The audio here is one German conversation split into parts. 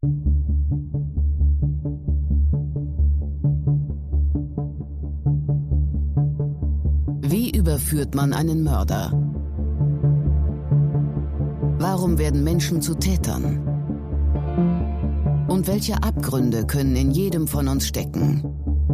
Wie überführt man einen Mörder? Warum werden Menschen zu Tätern? Und welche Abgründe können in jedem von uns stecken?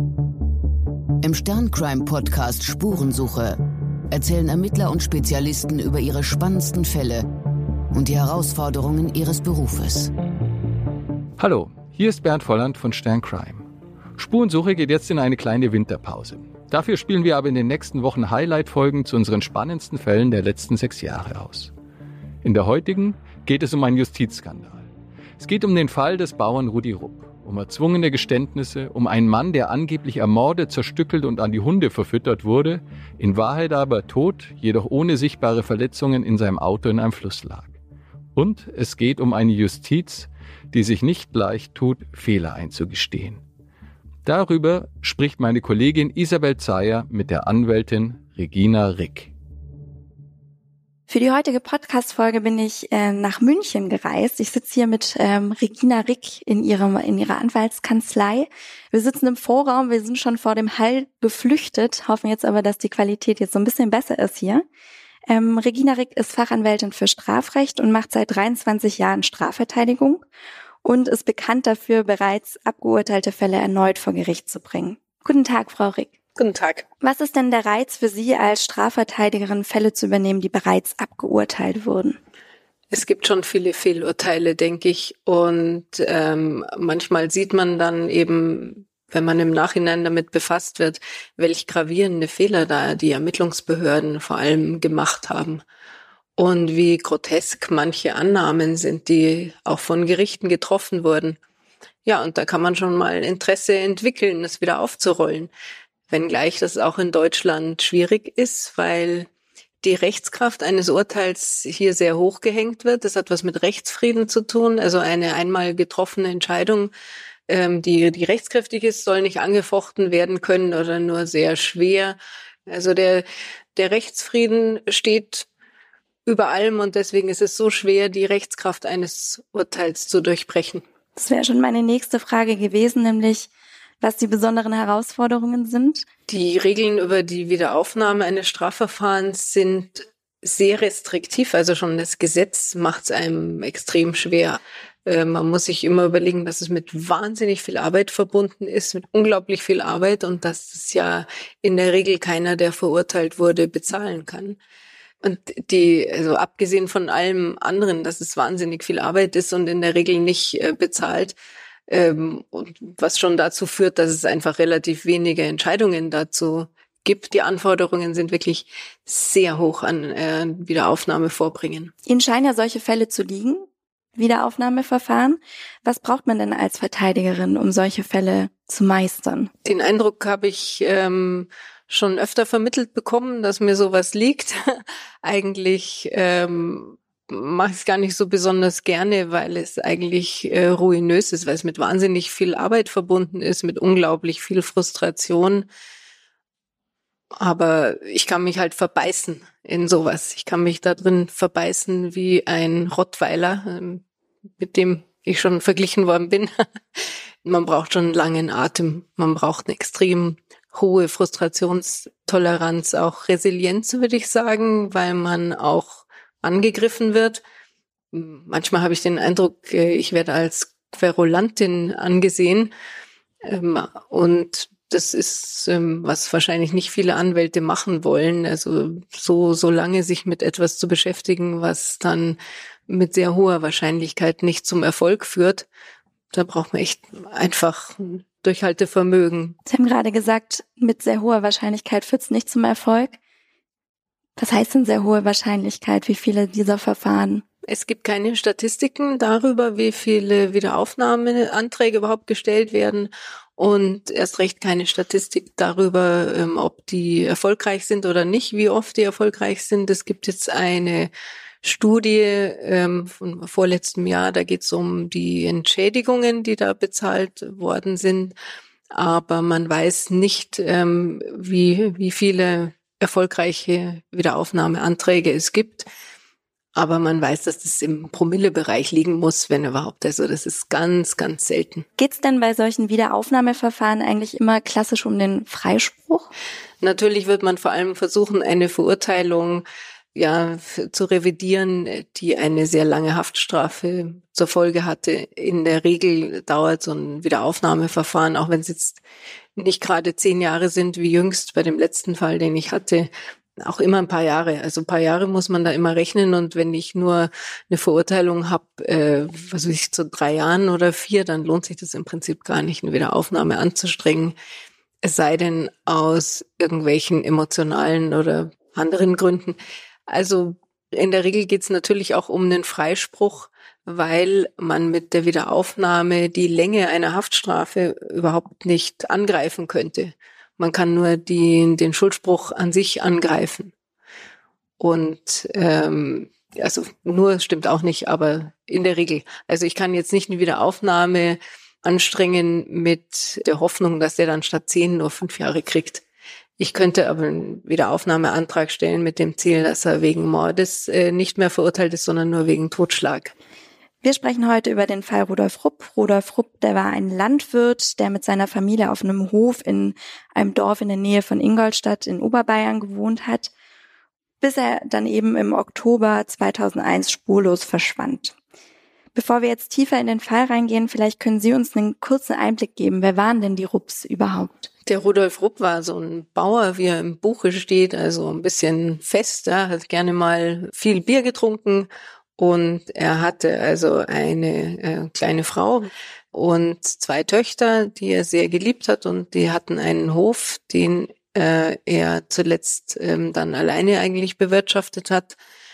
Im Stern-Crime-Podcast Spurensuche erzählen Ermittler und Spezialisten über ihre spannendsten Fälle und die Herausforderungen ihres Berufes. Hallo, hier ist Bernd Volland von Stern-Crime. Spurensuche geht jetzt in eine kleine Winterpause. Dafür spielen wir aber in den nächsten Wochen Highlight-Folgen zu unseren spannendsten Fällen der letzten 6 Jahre aus. In der heutigen geht es um einen Justizskandal. Es geht um den Fall des Bauern Rudi Rupp, um erzwungene Geständnisse, um einen Mann, der angeblich ermordet, zerstückelt und an die Hunde verfüttert wurde, in Wahrheit aber tot, jedoch ohne sichtbare Verletzungen in seinem Auto in einem Fluss lag. Und es geht um eine Justiz, die sich nicht leicht tut, Fehler einzugestehen. Darüber spricht meine Kollegin Isabel Zeyer mit der Anwältin Regina Rick. Für die heutige Podcast-Folge bin ich nach München gereist. Ich sitze hier mit Regina Rick in ihrer Anwaltskanzlei. Wir sitzen im Vorraum, wir sind schon vor dem Hall geflüchtet, hoffen jetzt aber, dass die Qualität jetzt so ein bisschen besser ist hier. Regina Rick ist Fachanwältin für Strafrecht und macht seit 23 Jahren Strafverteidigung und ist bekannt dafür, bereits abgeurteilte Fälle erneut vor Gericht zu bringen. Guten Tag, Frau Rick. Guten Tag. Was ist denn der Reiz für Sie als Strafverteidigerin, Fälle zu übernehmen, die bereits abgeurteilt wurden? Es gibt schon viele Fehlurteile, denke ich. Und manchmal sieht man dann eben, wenn man im Nachhinein damit befasst wird, welch gravierende Fehler da die Ermittlungsbehörden vor allem gemacht haben. Und wie grotesk manche Annahmen sind, die auch von Gerichten getroffen wurden. Ja, und da kann man schon mal Interesse entwickeln, das wieder aufzurollen. Wenngleich das auch in Deutschland schwierig ist, weil die Rechtskraft eines Urteils hier sehr hoch gehängt wird. Das hat was mit Rechtsfrieden zu tun. Also eine einmal getroffene Entscheidung, die rechtskräftig ist, soll nicht angefochten werden können oder nur sehr schwer. Also der Rechtsfrieden steht über allem und deswegen ist es so schwer, die Rechtskraft eines Urteils zu durchbrechen. Das wäre schon meine nächste Frage gewesen, nämlich was die besonderen Herausforderungen sind. Die Regeln über die Wiederaufnahme eines Strafverfahrens sind sehr restriktiv. Also schon das Gesetz macht es einem extrem schwer. Man muss sich immer überlegen, dass es mit wahnsinnig viel Arbeit verbunden ist, mit unglaublich viel Arbeit und dass es ja in der Regel keiner, der verurteilt wurde, bezahlen kann. Und also abgesehen von allem anderen, dass es wahnsinnig viel Arbeit ist und in der Regel nicht bezahlt, und was schon dazu führt, dass es einfach relativ wenige Entscheidungen dazu gibt. Die Anforderungen sind wirklich sehr hoch an Wiederaufnahme vorbringen. Ihnen scheinen ja solche Fälle zu liegen, Wiederaufnahmeverfahren. Was braucht man denn als Verteidigerin, um solche Fälle zu meistern? Den Eindruck habe ich schon öfter vermittelt bekommen, dass mir sowas liegt. Eigentlich mache ich es gar nicht so besonders gerne, weil es eigentlich ruinös ist, weil es mit wahnsinnig viel Arbeit verbunden ist, mit unglaublich viel Frustration. Aber ich kann mich halt verbeißen in sowas. Ich kann mich da drin verbeißen wie ein Rottweiler, mit dem ich schon verglichen worden bin. Man braucht schon einen langen Atem, man braucht eine extrem hohe Frustrationstoleranz, auch Resilienz, würde ich sagen, weil man auch angegriffen wird. Manchmal habe ich den Eindruck, ich werde als Querulantin angesehen. Und das ist, was wahrscheinlich nicht viele Anwälte machen wollen. Also so lange sich mit etwas zu beschäftigen, was dann mit sehr hoher Wahrscheinlichkeit nicht zum Erfolg führt. Da braucht man echt einfach Durchhaltevermögen. Sie haben gerade gesagt, mit sehr hoher Wahrscheinlichkeit führt es nicht zum Erfolg. Was heißt denn sehr hohe Wahrscheinlichkeit? Wie viele dieser Verfahren? Es gibt keine Statistiken darüber, wie viele Wiederaufnahmeanträge überhaupt gestellt werden und erst recht keine Statistik darüber, ob die erfolgreich sind oder nicht, wie oft die erfolgreich sind. Es gibt jetzt eine Studie von vorletztem Jahr, da geht es um die Entschädigungen, die da bezahlt worden sind, aber man weiß nicht, wie viele erfolgreiche Wiederaufnahmeanträge es gibt. Aber man weiß, dass das im Promillebereich liegen muss, wenn überhaupt. Also das ist ganz, ganz selten. Geht's denn bei solchen Wiederaufnahmeverfahren eigentlich immer klassisch um den Freispruch? Natürlich wird man vor allem versuchen, eine Verurteilung zu revidieren, die eine sehr lange Haftstrafe zur Folge hatte. In der Regel dauert so ein Wiederaufnahmeverfahren, auch wenn es jetzt nicht gerade 10 Jahre sind, wie jüngst bei dem letzten Fall, den ich hatte, auch immer ein paar Jahre. Also ein paar Jahre muss man da immer rechnen, und wenn ich nur eine Verurteilung habe, zu 3 Jahren oder 4, dann lohnt sich das im Prinzip gar nicht, eine Wiederaufnahme anzustrengen. Es sei denn aus irgendwelchen emotionalen oder anderen Gründen. Also in der Regel geht es natürlich auch um einen Freispruch, weil man mit der Wiederaufnahme die Länge einer Haftstrafe überhaupt nicht angreifen könnte. Man kann nur den Schuldspruch an sich angreifen. Und nur stimmt auch nicht, aber in der Regel. Also ich kann jetzt nicht eine Wiederaufnahme anstrengen mit der Hoffnung, dass der dann statt 10 nur 5 Jahre kriegt. Ich könnte aber einen Wiederaufnahmeantrag stellen mit dem Ziel, dass er wegen Mordes nicht mehr verurteilt ist, sondern nur wegen Totschlag. Wir sprechen heute über den Fall Rudolf Rupp. Rudolf Rupp, der war ein Landwirt, der mit seiner Familie auf einem Hof in einem Dorf in der Nähe von Ingolstadt in Oberbayern gewohnt hat, bis er dann eben im Oktober 2001 spurlos verschwand. Bevor wir jetzt tiefer in den Fall reingehen, vielleicht können Sie uns einen kurzen Einblick geben. Wer waren denn die Rupps überhaupt? Der Rudolf Rupp war so ein Bauer, wie er im Buche steht, also ein bisschen fester, hat gerne mal viel Bier getrunken, und er hatte also eine kleine Frau und 2 Töchter, die er sehr geliebt hat, und die hatten einen Hof, den er zuletzt dann alleine eigentlich bewirtschaftet hat.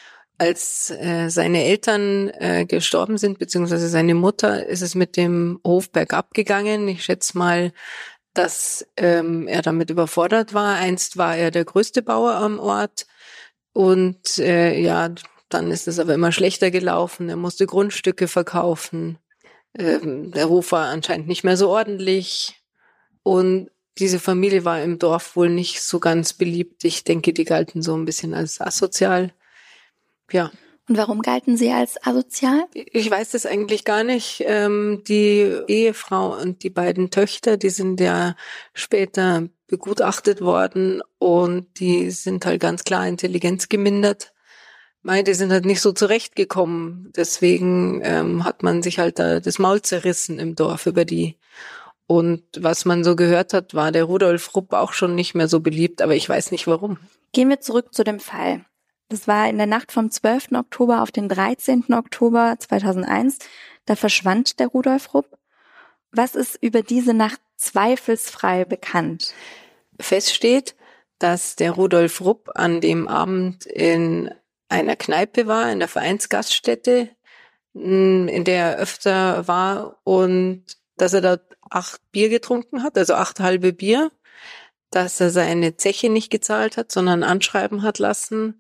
Als seine Eltern gestorben sind, beziehungsweise seine Mutter, ist es mit dem Hof bergab gegangen. Ich schätze mal, dass er damit überfordert war. Einst war er der größte Bauer am Ort, und dann ist es aber immer schlechter gelaufen. Er musste Grundstücke verkaufen. Der Hof war anscheinend nicht mehr so ordentlich, und diese Familie war im Dorf wohl nicht so ganz beliebt. Ich denke, die galten so ein bisschen als asozial. Ja. Und warum galten sie als asozial? Ich weiß das eigentlich gar nicht. Die Ehefrau und die beiden Töchter, die sind ja später begutachtet worden, und die sind halt ganz klar intelligenzgemindert. Die sind halt nicht so zurechtgekommen. Deswegen hat man sich halt da das Maul zerrissen im Dorf über die. Und was man so gehört hat, war der Rudolf Rupp auch schon nicht mehr so beliebt, aber ich weiß nicht warum. Gehen wir zurück zu dem Fall. Das war in der Nacht vom 12. Oktober auf den 13. Oktober 2001. Da verschwand der Rudolf Rupp. Was ist über diese Nacht zweifelsfrei bekannt? Fest steht, dass der Rudolf Rupp an dem Abend in einer Kneipe war, in der Vereinsgaststätte, in der er öfter war, und dass er dort 8 Bier getrunken hat, also 8 halbe Bier, dass er seine Zeche nicht gezahlt hat, sondern anschreiben hat lassen,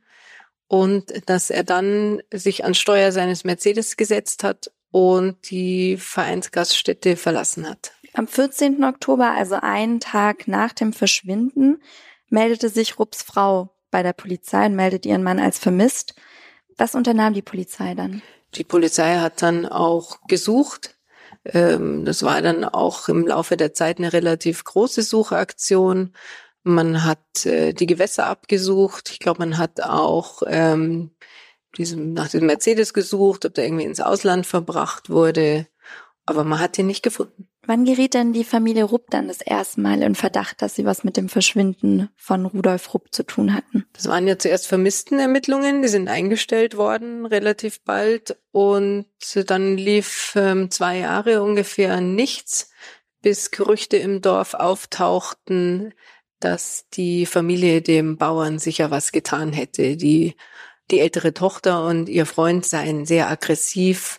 und dass er dann sich ans Steuer seines Mercedes gesetzt hat und die Vereinsgaststätte verlassen hat. Am 14. Oktober, also einen Tag nach dem Verschwinden, meldete sich Rupps Frau bei der Polizei und meldet ihren Mann als vermisst. Was unternahm die Polizei dann? Die Polizei hat dann auch gesucht. Das war dann auch im Laufe der Zeit eine relativ große Suchaktion. Man hat die Gewässer abgesucht. Ich glaube, man hat auch nach diesem Mercedes gesucht, ob der irgendwie ins Ausland verbracht wurde. Aber man hat ihn nicht gefunden. Wann geriet denn die Familie Rupp dann das erste Mal in Verdacht, dass sie was mit dem Verschwinden von Rudolf Rupp zu tun hatten? Das waren ja zuerst Vermisstenermittlungen, die sind eingestellt worden relativ bald, und dann lief 2 Jahre ungefähr nichts, bis Gerüchte im Dorf auftauchten, dass die Familie dem Bauern sicher was getan hätte. Die ältere Tochter und ihr Freund seien sehr aggressiv,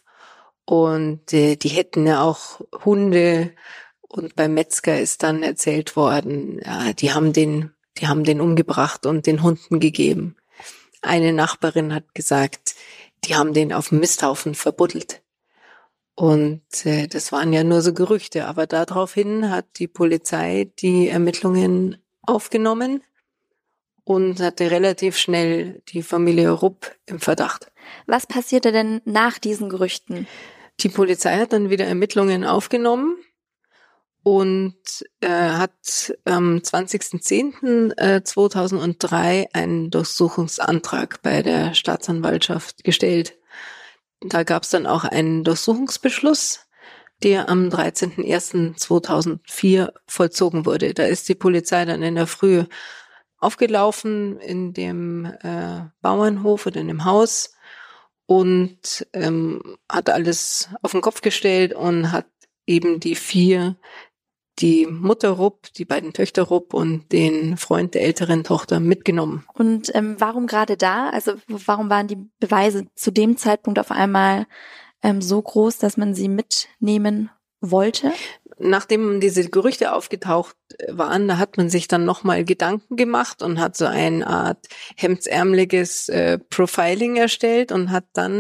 und die hätten ja auch Hunde, und beim Metzger ist dann erzählt worden, ja, die haben den umgebracht und den Hunden gegeben. Eine Nachbarin hat gesagt, die haben den auf dem Misthaufen verbuddelt. Und das waren ja nur so Gerüchte, aber daraufhin hat die Polizei die Ermittlungen aufgenommen und hatte relativ schnell die Familie Rupp im Verdacht. Was passierte denn nach diesen Gerüchten? Die Polizei hat dann wieder Ermittlungen aufgenommen und hat am 20.10.2003 einen Durchsuchungsantrag bei der Staatsanwaltschaft gestellt. Da gab es dann auch einen Durchsuchungsbeschluss, der am 13.01.2004 vollzogen wurde. Da ist die Polizei dann in der Früh aufgelaufen in dem Bauernhof oder in dem Haus und hat alles auf den Kopf gestellt und hat eben die Mutter Rupp, die beiden Töchter Rupp und den Freund der älteren Tochter mitgenommen. Und warum gerade da? Also warum waren die Beweise zu dem Zeitpunkt auf einmal so groß, dass man sie mitnehmen wollte? Nachdem diese Gerüchte aufgetaucht waren, da hat man sich dann nochmal Gedanken gemacht und hat so eine Art hemdsärmeliges Profiling erstellt und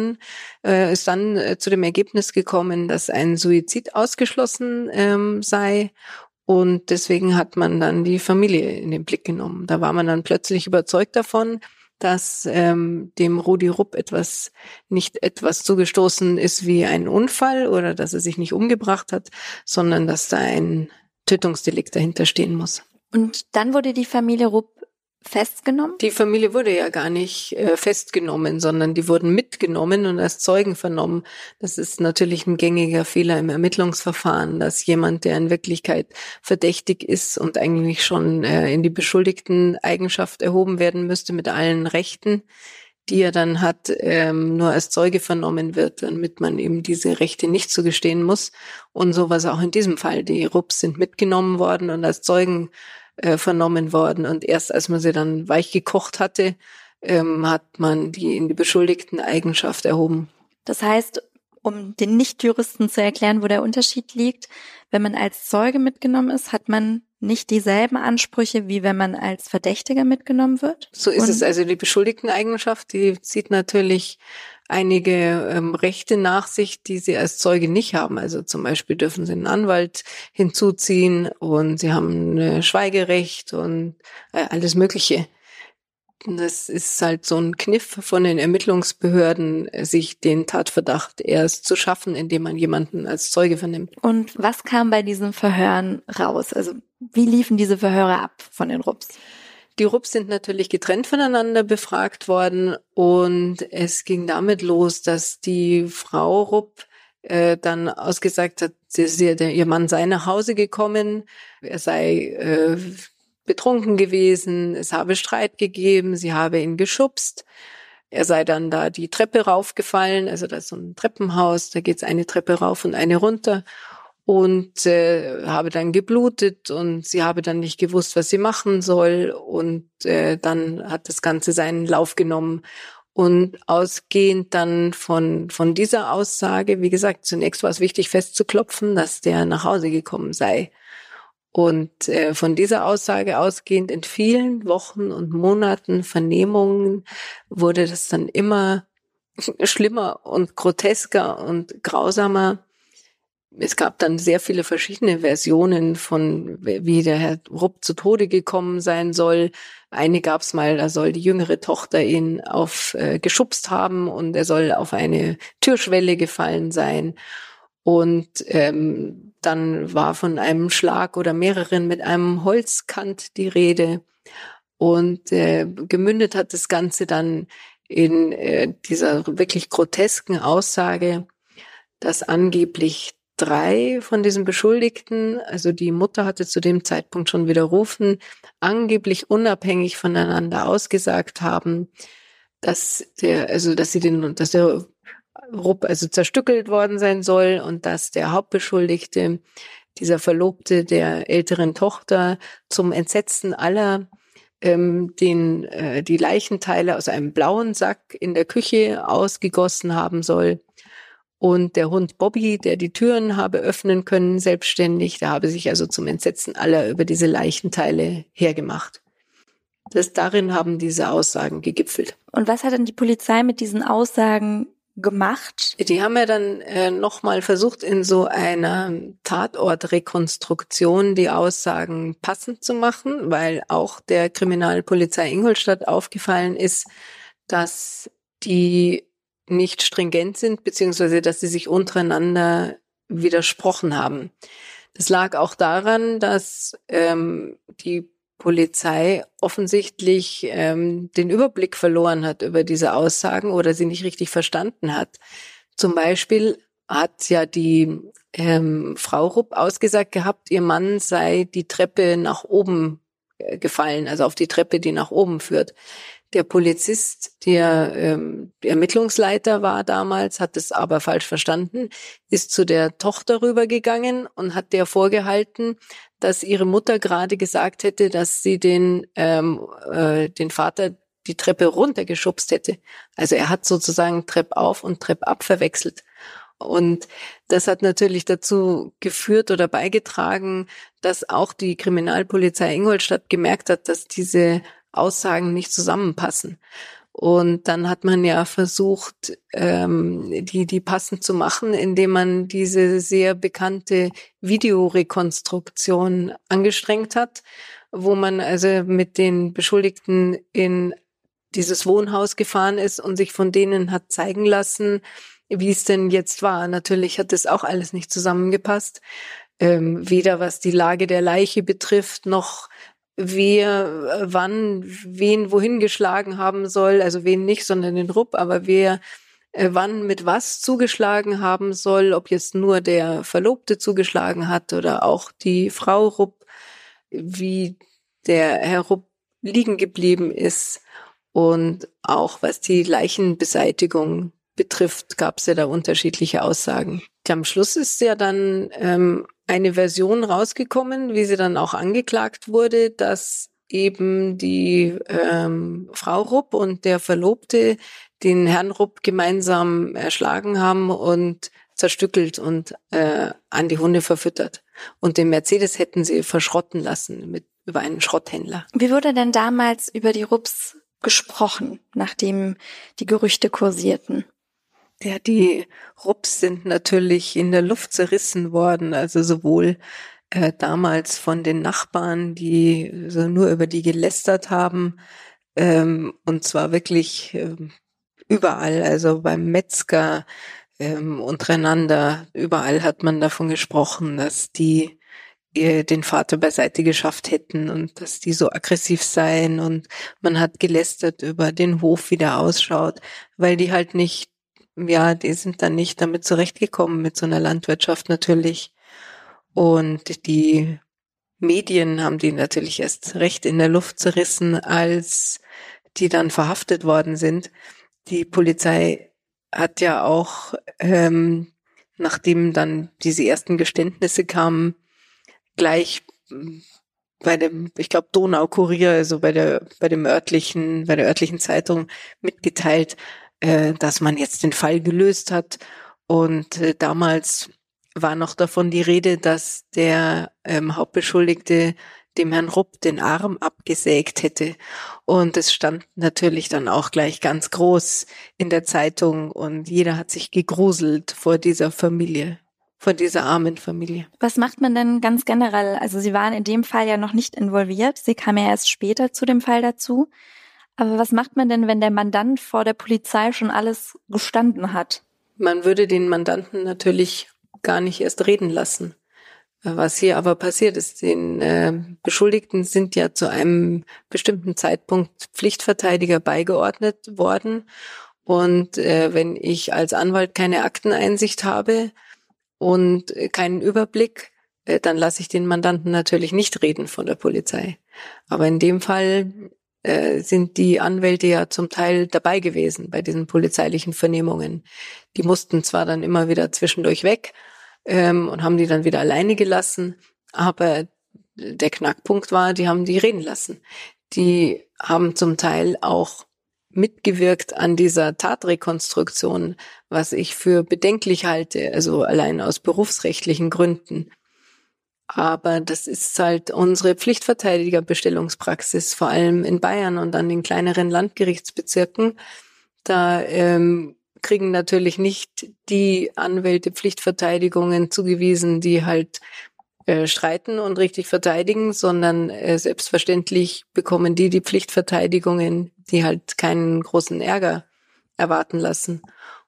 ist dann zu dem Ergebnis gekommen, dass ein Suizid ausgeschlossen sei. Und deswegen hat man dann die Familie in den Blick genommen. Da war man dann plötzlich überzeugt davon, dass dem Rudi Rupp nicht etwas zugestoßen ist wie ein Unfall oder dass er sich nicht umgebracht hat, sondern dass da ein Tötungsdelikt dahinter stehen muss. Und dann wurde die Familie Rupp festgenommen? Die Familie wurde ja gar nicht festgenommen, sondern die wurden mitgenommen und als Zeugen vernommen. Das ist natürlich ein gängiger Fehler im Ermittlungsverfahren, dass jemand, der in Wirklichkeit verdächtig ist und eigentlich schon in die Beschuldigten-Eigenschaft erhoben werden müsste mit allen Rechten, die er dann hat, nur als Zeuge vernommen wird, damit man eben diese Rechte nicht zugestehen muss. Und so war es auch in diesem Fall. Die Rupps sind mitgenommen worden und als Zeugen vernommen worden. Und erst als man sie dann weich gekocht hatte, hat man die in die Beschuldigten-Eigenschaft erhoben. Das heißt, um den Nichtjuristen zu erklären, wo der Unterschied liegt, wenn man als Zeuge mitgenommen ist, hat man nicht dieselben Ansprüche, wie wenn man als Verdächtiger mitgenommen wird? So ist es. Also die Beschuldigten-Eigenschaft, die zieht natürlich einige Rechte nach sich, die sie als Zeuge nicht haben. Also zum Beispiel dürfen sie einen Anwalt hinzuziehen und sie haben ein Schweigerecht und alles Mögliche. Das ist halt so ein Kniff von den Ermittlungsbehörden, sich den Tatverdacht erst zu schaffen, indem man jemanden als Zeuge vernimmt. Und was kam bei diesen Verhören raus? Also wie liefen diese Verhöre ab von den Rupps? Die Rupps sind natürlich getrennt voneinander befragt worden und es ging damit los, dass die Frau Rupp dann ausgesagt hat, ihr Mann sei nach Hause gekommen, er sei betrunken gewesen, es habe Streit gegeben, sie habe ihn geschubst. Er sei dann da die Treppe raufgefallen, also da ist so ein Treppenhaus, da geht's eine Treppe rauf und eine runter. Und habe dann geblutet und sie habe dann nicht gewusst, was sie machen soll. Und dann hat das Ganze seinen Lauf genommen. Und ausgehend dann von dieser Aussage, wie gesagt, zunächst war es wichtig festzuklopfen, dass der nach Hause gekommen sei. Und von dieser Aussage ausgehend in vielen Wochen und Monaten Vernehmungen wurde das dann immer schlimmer und grotesker und grausamer. Es gab dann sehr viele verschiedene Versionen von, wie der Herr Rupp zu Tode gekommen sein soll. Eine gab es mal, da soll die jüngere Tochter ihn geschubst haben und er soll auf eine Türschwelle gefallen sein. Und dann war von einem Schlag oder mehreren mit einem Holzkant die Rede. Und gemündet hat das Ganze dann in dieser wirklich grotesken Aussage, dass angeblich 3 von diesen Beschuldigten, also die Mutter hatte zu dem Zeitpunkt schon widerrufen, angeblich unabhängig voneinander ausgesagt haben, dass der Rupp also zerstückelt worden sein soll und dass der Hauptbeschuldigte, dieser Verlobte der älteren Tochter, zum Entsetzen aller die Leichenteile aus einem blauen Sack in der Küche ausgegossen haben soll. Und der Hund Bobby, der die Türen habe öffnen können, selbstständig, der habe sich also zum Entsetzen aller über diese Leichenteile hergemacht. Darin haben diese Aussagen gegipfelt. Und was hat denn die Polizei mit diesen Aussagen gemacht? Die haben ja dann nochmal versucht, in so einer Tatortrekonstruktion die Aussagen passend zu machen, weil auch der Kriminalpolizei Ingolstadt aufgefallen ist, dass die nicht stringent sind, beziehungsweise dass sie sich untereinander widersprochen haben. Das lag auch daran, dass die Polizei offensichtlich den Überblick verloren hat über diese Aussagen oder sie nicht richtig verstanden hat. Zum Beispiel hat ja die Frau Rupp ausgesagt gehabt, ihr Mann sei die Treppe nach oben gefallen, also auf die Treppe, die nach oben führt. Der Polizist, der Ermittlungsleiter war damals, hat es aber falsch verstanden, ist zu der Tochter rübergegangen und hat der vorgehalten, dass ihre Mutter gerade gesagt hätte, dass sie den Vater die Treppe runtergeschubst hätte. Also er hat sozusagen Trepp auf und Trepp ab verwechselt. Und das hat natürlich dazu geführt oder beigetragen, dass auch die Kriminalpolizei Ingolstadt gemerkt hat, dass diese Aussagen nicht zusammenpassen. Und dann hat man ja versucht, die passend zu machen, indem man diese sehr bekannte Videorekonstruktion angestrengt hat, wo man also mit den Beschuldigten in dieses Wohnhaus gefahren ist und sich von denen hat zeigen lassen, wie es denn jetzt war. Natürlich hat das auch alles nicht zusammengepasst. Weder was die Lage der Leiche betrifft, noch wer wann wen wohin geschlagen haben soll, also wen nicht, sondern den Rupp, aber wer wann mit was zugeschlagen haben soll, ob jetzt nur der Verlobte zugeschlagen hat oder auch die Frau Rupp, wie der Herr Rupp liegen geblieben ist und auch was die Leichenbeseitigung betrifft, gab es ja da unterschiedliche Aussagen. Am Schluss ist ja dann eine Version rausgekommen, wie sie dann auch angeklagt wurde, dass eben die Frau Rupp und der Verlobte den Herrn Rupp gemeinsam erschlagen haben und zerstückelt und an die Hunde verfüttert. Und den Mercedes hätten sie verschrotten lassen über einen Schrotthändler. Wie wurde denn damals über die Rupps gesprochen, nachdem die Gerüchte kursierten? Ja, die Rupps sind natürlich in der Luft zerrissen worden, also sowohl damals von den Nachbarn, die so nur über die gelästert haben, und zwar wirklich überall, also beim Metzger, untereinander, überall hat man davon gesprochen, dass die den Vater beiseite geschafft hätten und dass die so aggressiv seien, und man hat gelästert über den Hof, wie der ausschaut, weil die halt nicht, ja, die sind dann nicht damit zurechtgekommen mit so einer Landwirtschaft natürlich. Und die Medien haben die natürlich erst recht in der Luft zerrissen, als die dann verhaftet worden sind. Die Polizei hat ja auch, nachdem dann diese ersten Geständnisse kamen, gleich bei dem, ich glaube, Donaukurier, also bei der örtlichen Zeitung mitgeteilt, dass man jetzt den Fall gelöst hat. Und damals war noch davon die Rede, dass der Hauptbeschuldigte dem Herrn Rupp den Arm abgesägt hätte. Und es stand natürlich dann auch gleich ganz groß in der Zeitung und jeder hat sich gegruselt vor dieser Familie, vor dieser armen Familie. Was macht man denn ganz generell? Also Sie waren in dem Fall ja noch nicht involviert. Sie kamen ja erst später zu dem Fall dazu. Aber was macht man denn, wenn der Mandant vor der Polizei schon alles gestanden hat? Man würde den Mandanten natürlich gar nicht erst reden lassen. Was hier aber passiert ist, den Beschuldigten sind ja zu einem bestimmten Zeitpunkt Pflichtverteidiger beigeordnet worden. Und wenn ich als Anwalt keine Akteneinsicht habe und keinen Überblick, dann lasse ich den Mandanten natürlich nicht reden von der Polizei. Aber in dem Fall sind die Anwälte ja zum Teil dabei gewesen bei diesen polizeilichen Vernehmungen. Die mussten zwar dann immer wieder zwischendurch weg und haben die dann wieder alleine gelassen, aber der Knackpunkt war, die haben die reden lassen. Die haben zum Teil auch mitgewirkt an dieser Tatrekonstruktion, was ich für bedenklich halte, also allein aus berufsrechtlichen Gründen. Aber das ist halt unsere Pflichtverteidigerbestellungspraxis, vor allem in Bayern und an den kleineren Landgerichtsbezirken. Da kriegen natürlich nicht die Anwälte Pflichtverteidigungen zugewiesen, die halt streiten und richtig verteidigen, sondern selbstverständlich bekommen die Pflichtverteidigungen, die halt keinen großen Ärger erwarten lassen.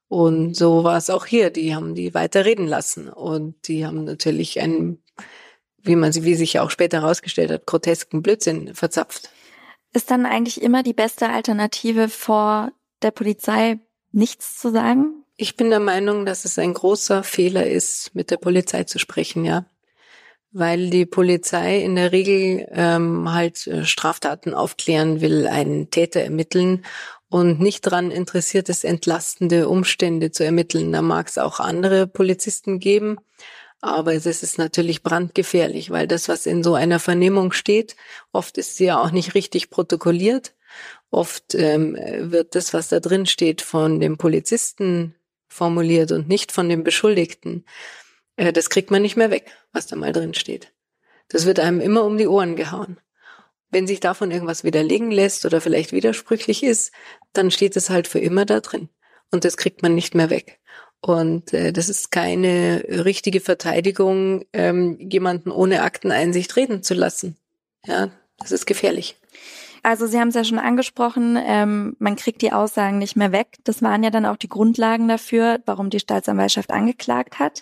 Und so war es auch hier. Die haben die weiter reden lassen. Und die haben natürlich einen, wie sich ja auch später herausgestellt hat, grotesken Blödsinn verzapft. Ist dann eigentlich immer die beste Alternative, vor der Polizei nichts zu sagen? Ich bin der Meinung, dass es ein großer Fehler ist, mit der Polizei zu sprechen, ja. Weil die Polizei in der Regel Straftaten aufklären will, einen Täter ermitteln und nicht daran interessiert ist, entlastende Umstände zu ermitteln. Da mag es auch andere Polizisten geben, aber es ist natürlich brandgefährlich, weil das, was in so einer Vernehmung steht, oft ist sie ja auch nicht richtig protokolliert. Oft wird das, was da drin steht, von dem Polizisten formuliert und nicht von dem Beschuldigten. Das kriegt man nicht mehr weg, was da mal drin steht. Das wird einem immer um die Ohren gehauen. Wenn sich davon irgendwas widerlegen lässt oder vielleicht widersprüchlich ist, dann steht es halt für immer da drin. Und das kriegt man nicht mehr weg. Und das ist keine richtige Verteidigung, jemanden ohne Akteneinsicht reden zu lassen. Ja, das ist gefährlich. Also Sie haben es ja schon angesprochen, man kriegt die Aussagen nicht mehr weg. Das waren ja dann auch die Grundlagen dafür, warum die Staatsanwaltschaft angeklagt hat.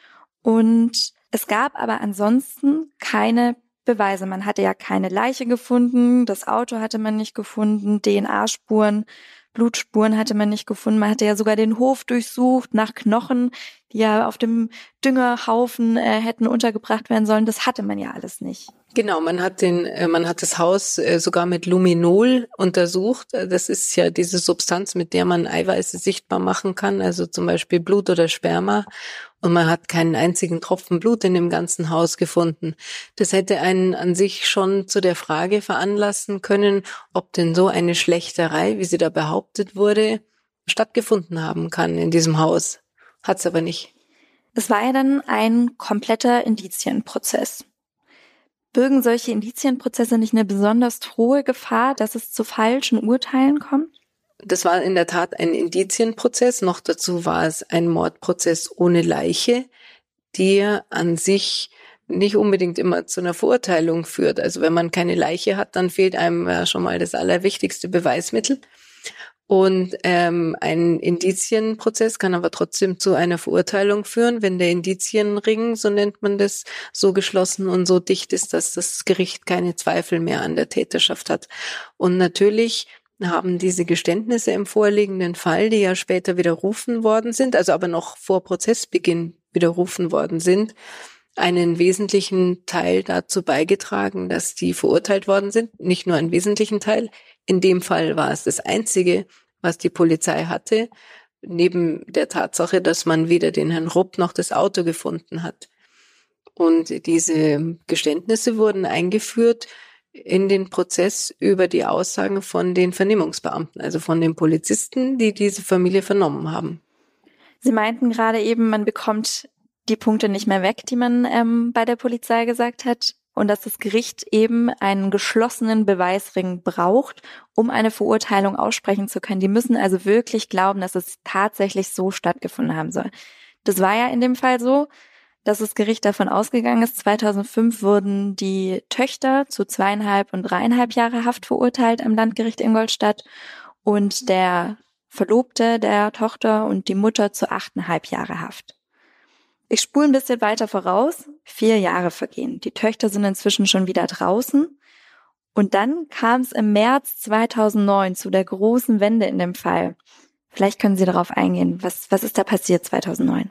Und es gab aber ansonsten keine Beweise. Man hatte ja keine Leiche gefunden, das Auto hatte man nicht gefunden, DNA-Spuren, Blutspuren hatte man nicht gefunden. Man hatte ja sogar den Hof durchsucht nach Knochen, die ja auf dem Düngerhaufen hätten untergebracht werden sollen. Das hatte man ja alles nicht. Genau, man hat das Haus sogar mit Luminol untersucht. Das ist ja diese Substanz, mit der man Eiweiße sichtbar machen kann, also zum Beispiel Blut oder Sperma. Und man hat keinen einzigen Tropfen Blut in dem ganzen Haus gefunden. Das hätte einen an sich schon zu der Frage veranlassen können, ob denn so eine Schlächterei, wie sie da behauptet wurde, stattgefunden haben kann in diesem Haus. Hat's aber nicht. Es war ja dann ein kompletter Indizienprozess. Birgen solche Indizienprozesse nicht eine besonders hohe Gefahr, dass es zu falschen Urteilen kommt? Das war in der Tat ein Indizienprozess. Noch dazu war es ein Mordprozess ohne Leiche, der an sich nicht unbedingt immer zu einer Verurteilung führt. Also wenn man keine Leiche hat, dann fehlt einem ja schon mal das allerwichtigste Beweismittel. Und ein Indizienprozess kann aber trotzdem zu einer Verurteilung führen, wenn der Indizienring, so nennt man das, so geschlossen und so dicht ist, dass das Gericht keine Zweifel mehr an der Täterschaft hat. Und natürlich haben diese Geständnisse im vorliegenden Fall, die ja später widerrufen worden sind, also aber noch vor Prozessbeginn widerrufen worden sind, einen wesentlichen Teil dazu beigetragen, dass die verurteilt worden sind. Nicht nur einen wesentlichen Teil. In dem Fall war es das Einzige, was die Polizei hatte, neben der Tatsache, dass man weder den Herrn Rupp noch das Auto gefunden hat. Und diese Geständnisse wurden eingeführt in den Prozess über die Aussagen von den Vernehmungsbeamten, also von den Polizisten, die diese Familie vernommen haben. Sie meinten gerade eben, man bekommt die Punkte nicht mehr weg, die man bei der Polizei gesagt hat, und dass das Gericht eben einen geschlossenen Beweisring braucht, um eine Verurteilung aussprechen zu können. Die müssen also wirklich glauben, dass es tatsächlich so stattgefunden haben soll. Das war ja in dem Fall so, dass das Gericht davon ausgegangen ist. 2005 wurden die Töchter zu 2,5 und 3,5 Jahre Haft verurteilt am Landgericht Ingolstadt und der Verlobte der Tochter und die Mutter zu 8,5 Jahre Haft. Ich spule ein bisschen weiter voraus. 4 Jahre vergehen. Die Töchter sind inzwischen schon wieder draußen. Und dann kam es im März 2009 zu der großen Wende in dem Fall. Vielleicht können Sie darauf eingehen. Was ist da passiert 2009?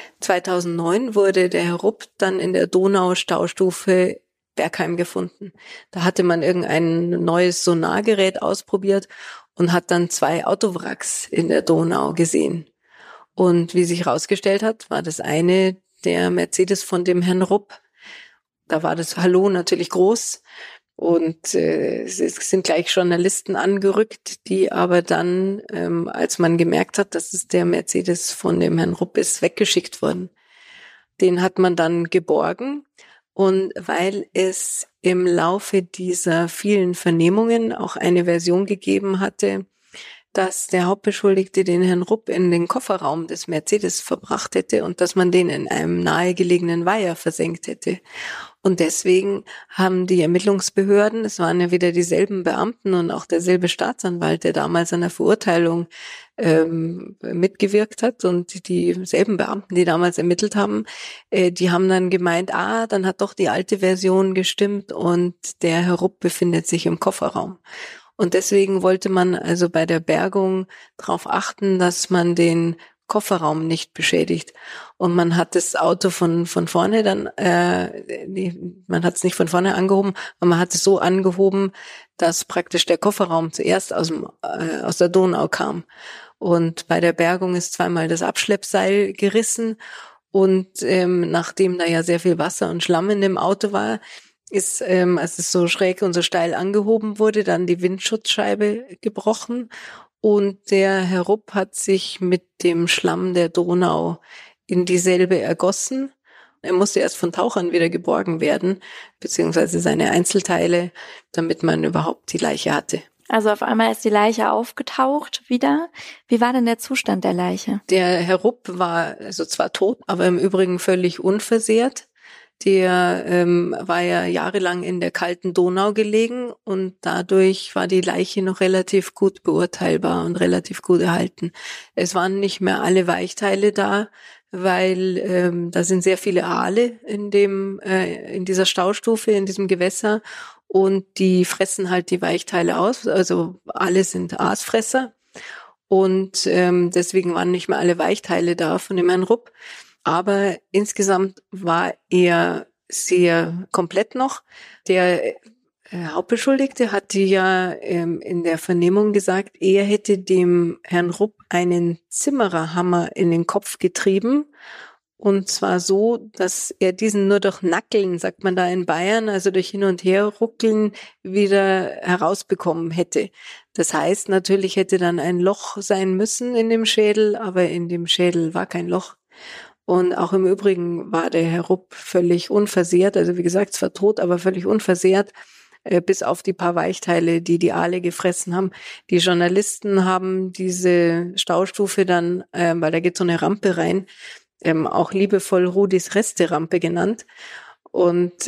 2009 wurde der Herr Rupp dann in der Donau-Staustufe Bergheim gefunden. Da hatte man irgendein neues Sonargerät ausprobiert und hat dann 2 Autowracks in der Donau gesehen. Und wie sich herausgestellt hat, war das eine der Mercedes von dem Herrn Rupp. Da war das Hallo natürlich groß. Und es sind gleich Journalisten angerückt, die aber dann, als man gemerkt hat, dass es der Mercedes von dem Herrn Rupp ist, weggeschickt worden. Den hat man dann geborgen. Und weil es im Laufe dieser vielen Vernehmungen auch eine Version gegeben hatte, dass der Hauptbeschuldigte den Herrn Rupp in den Kofferraum des Mercedes verbracht hätte und dass man den in einem nahegelegenen Weiher versenkt hätte. Und deswegen haben die Ermittlungsbehörden, es waren ja wieder dieselben Beamten und auch derselbe Staatsanwalt, der damals an der Verurteilung mitgewirkt hat, und dieselben Beamten, die damals ermittelt haben, die haben dann gemeint, dann hat doch die alte Version gestimmt und der Herr Rupp befindet sich im Kofferraum. Und deswegen wollte man also bei der Bergung darauf achten, dass man den Kofferraum nicht beschädigt. Und man hat das Auto von vorne dann, man hat es nicht von vorne angehoben, aber man hat es so angehoben, dass praktisch der Kofferraum zuerst aus der Donau kam. Und bei der Bergung ist zweimal das Abschleppseil gerissen. Und nachdem da ja sehr viel Wasser und Schlamm in dem Auto war, ist, als es so schräg und so steil angehoben wurde, dann die Windschutzscheibe gebrochen. Und der Herr Rupp hat sich mit dem Schlamm der Donau in dieselbe ergossen. Er musste erst von Tauchern wieder geborgen werden, beziehungsweise seine Einzelteile, damit man überhaupt die Leiche hatte. Also auf einmal ist die Leiche aufgetaucht wieder. Wie war denn der Zustand der Leiche? Der Herr Rupp war also zwar tot, aber im Übrigen völlig unversehrt. Der war ja jahrelang in der kalten Donau gelegen und dadurch war die Leiche noch relativ gut beurteilbar und relativ gut erhalten. Es waren nicht mehr alle Weichteile da, weil da sind sehr viele Aale in dieser Staustufe, in diesem Gewässer, und die fressen halt die Weichteile aus. Also Aale sind Aasfresser und deswegen waren nicht mehr alle Weichteile da von dem Herrn Rupp. Aber insgesamt war er sehr komplett noch. Der Hauptbeschuldigte hatte ja in der Vernehmung gesagt, er hätte dem Herrn Rupp einen Zimmererhammer in den Kopf getrieben. Und zwar so, dass er diesen nur durch Nackeln, sagt man da in Bayern, also durch Hin- und Herruckeln wieder herausbekommen hätte. Das heißt, natürlich hätte dann ein Loch sein müssen in dem Schädel, aber in dem Schädel war kein Loch. Und auch im Übrigen war der Herr Rupp völlig unversehrt, also wie gesagt, zwar tot, aber völlig unversehrt, bis auf die paar Weichteile, die Aale gefressen haben. Die Journalisten haben diese Staustufe dann, weil da geht so eine Rampe rein, auch liebevoll Rudis Resterampe genannt. Und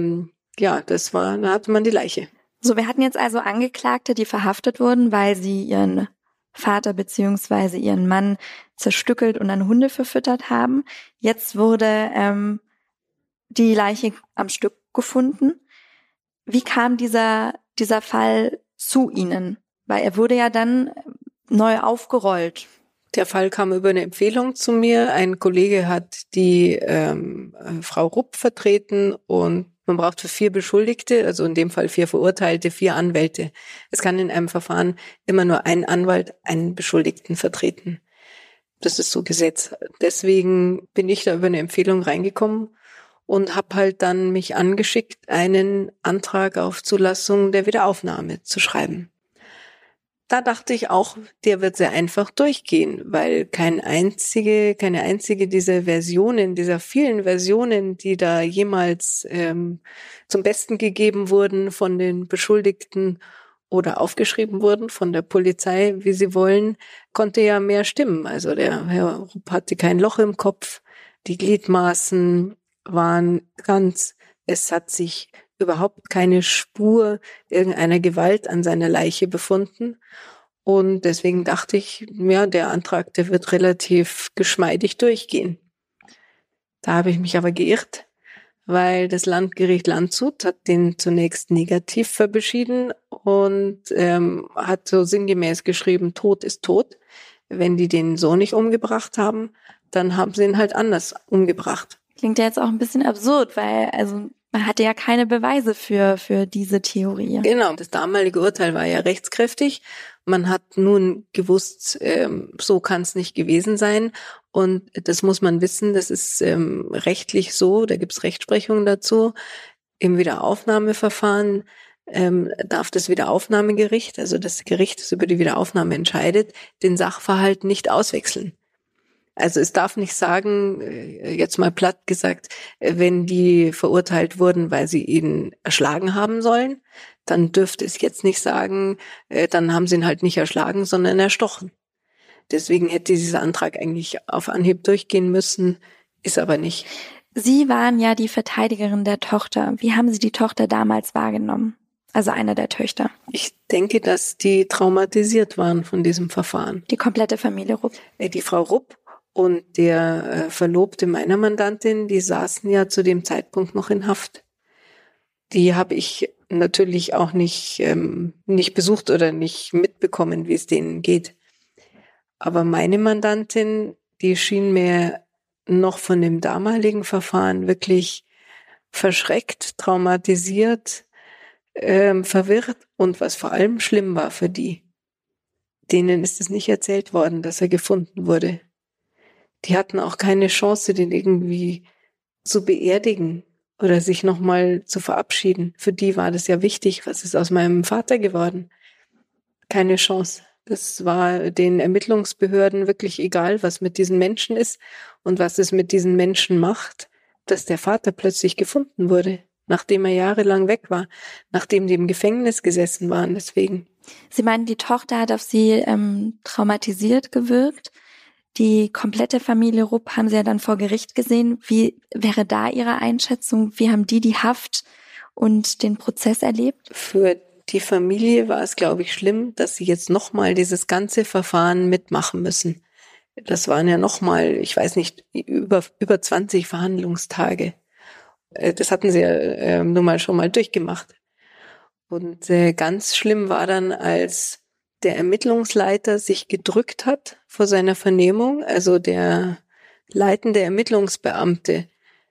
da hatte man die Leiche. So, wir hatten jetzt also Angeklagte, die verhaftet wurden, weil sie ihren Vater beziehungsweise ihren Mann zerstückelt und an Hunde verfüttert haben. Jetzt wurde die Leiche am Stück gefunden. Wie kam dieser Fall zu Ihnen? Weil er wurde ja dann neu aufgerollt. Der Fall kam über eine Empfehlung zu mir. Ein Kollege hat die Frau Rupp vertreten und man braucht für 4 Beschuldigte, also in dem Fall 4 Verurteilte, 4 Anwälte. Es kann in einem Verfahren immer nur ein Anwalt einen Beschuldigten vertreten. Das ist so Gesetz. Deswegen bin ich da über eine Empfehlung reingekommen und habe halt dann mich angeschickt, einen Antrag auf Zulassung der Wiederaufnahme zu schreiben. Da dachte ich auch, der wird sehr einfach durchgehen, weil keine einzige dieser Versionen, dieser vielen Versionen, die da jemals zum Besten gegeben wurden von den Beschuldigten oder aufgeschrieben wurden von der Polizei, wie sie wollen, konnte ja mehr stimmen. Also der Herr Rupp hatte kein Loch im Kopf, die Gliedmaßen waren ganz, es hat sich überhaupt keine Spur irgendeiner Gewalt an seiner Leiche befunden. Und deswegen dachte ich, ja, der Antrag, der wird relativ geschmeidig durchgehen. Da habe ich mich aber geirrt, weil das Landgericht Landshut hat den zunächst negativ beschieden und hat so sinngemäß geschrieben, Tod ist tot. Wenn die den so nicht umgebracht haben, dann haben sie ihn halt anders umgebracht. Klingt ja jetzt auch ein bisschen absurd, weil man hatte ja keine Beweise für diese Theorie. Genau, das damalige Urteil war ja rechtskräftig. Man hat nun gewusst, so kann es nicht gewesen sein. Und das muss man wissen, das ist rechtlich so, da gibt's Rechtsprechung dazu. Im Wiederaufnahmeverfahren darf das Wiederaufnahmegericht, also das Gericht, das über die Wiederaufnahme entscheidet, den Sachverhalt nicht auswechseln. Also es darf nicht sagen, jetzt mal platt gesagt, wenn die verurteilt wurden, weil sie ihn erschlagen haben sollen, dann dürfte es jetzt nicht sagen, dann haben sie ihn halt nicht erschlagen, sondern erstochen. Deswegen hätte dieser Antrag eigentlich auf Anhieb durchgehen müssen, ist aber nicht. Sie waren ja die Verteidigerin der Tochter. Wie haben Sie die Tochter damals wahrgenommen? Also eine der Töchter. Ich denke, dass die traumatisiert waren von diesem Verfahren. Die komplette Familie Rupp. Die Frau Rupp und der Verlobte meiner Mandantin, die saßen ja zu dem Zeitpunkt noch in Haft. Die habe ich natürlich auch nicht besucht oder nicht mitbekommen, wie es denen geht. Aber meine Mandantin, die schien mir noch von dem damaligen Verfahren wirklich verschreckt, traumatisiert, verwirrt, und was vor allem schlimm war für die, denen ist es nicht erzählt worden, dass er gefunden wurde. Die hatten auch keine Chance, den irgendwie zu beerdigen oder sich nochmal zu verabschieden. Für die war das ja wichtig, was ist aus meinem Vater geworden? Keine Chance. Das war den Ermittlungsbehörden wirklich egal, was mit diesen Menschen ist und was es mit diesen Menschen macht, dass der Vater plötzlich gefunden wurde, nachdem er jahrelang weg war, nachdem die im Gefängnis gesessen waren. Deswegen. Sie meinen, die Tochter hat auf Sie traumatisiert gewirkt. Die komplette Familie Rupp haben Sie ja dann vor Gericht gesehen. Wie wäre da Ihre Einschätzung? Wie haben die Haft und den Prozess erlebt? Für die Familie war es, glaube ich, schlimm, dass sie jetzt nochmal dieses ganze Verfahren mitmachen müssen. Das waren ja nochmal, ich weiß nicht, über 20 Verhandlungstage. Das hatten sie ja nun mal schon mal durchgemacht. Und ganz schlimm war dann, als der Ermittlungsleiter sich gedrückt hat vor seiner Vernehmung, also der leitende Ermittlungsbeamte,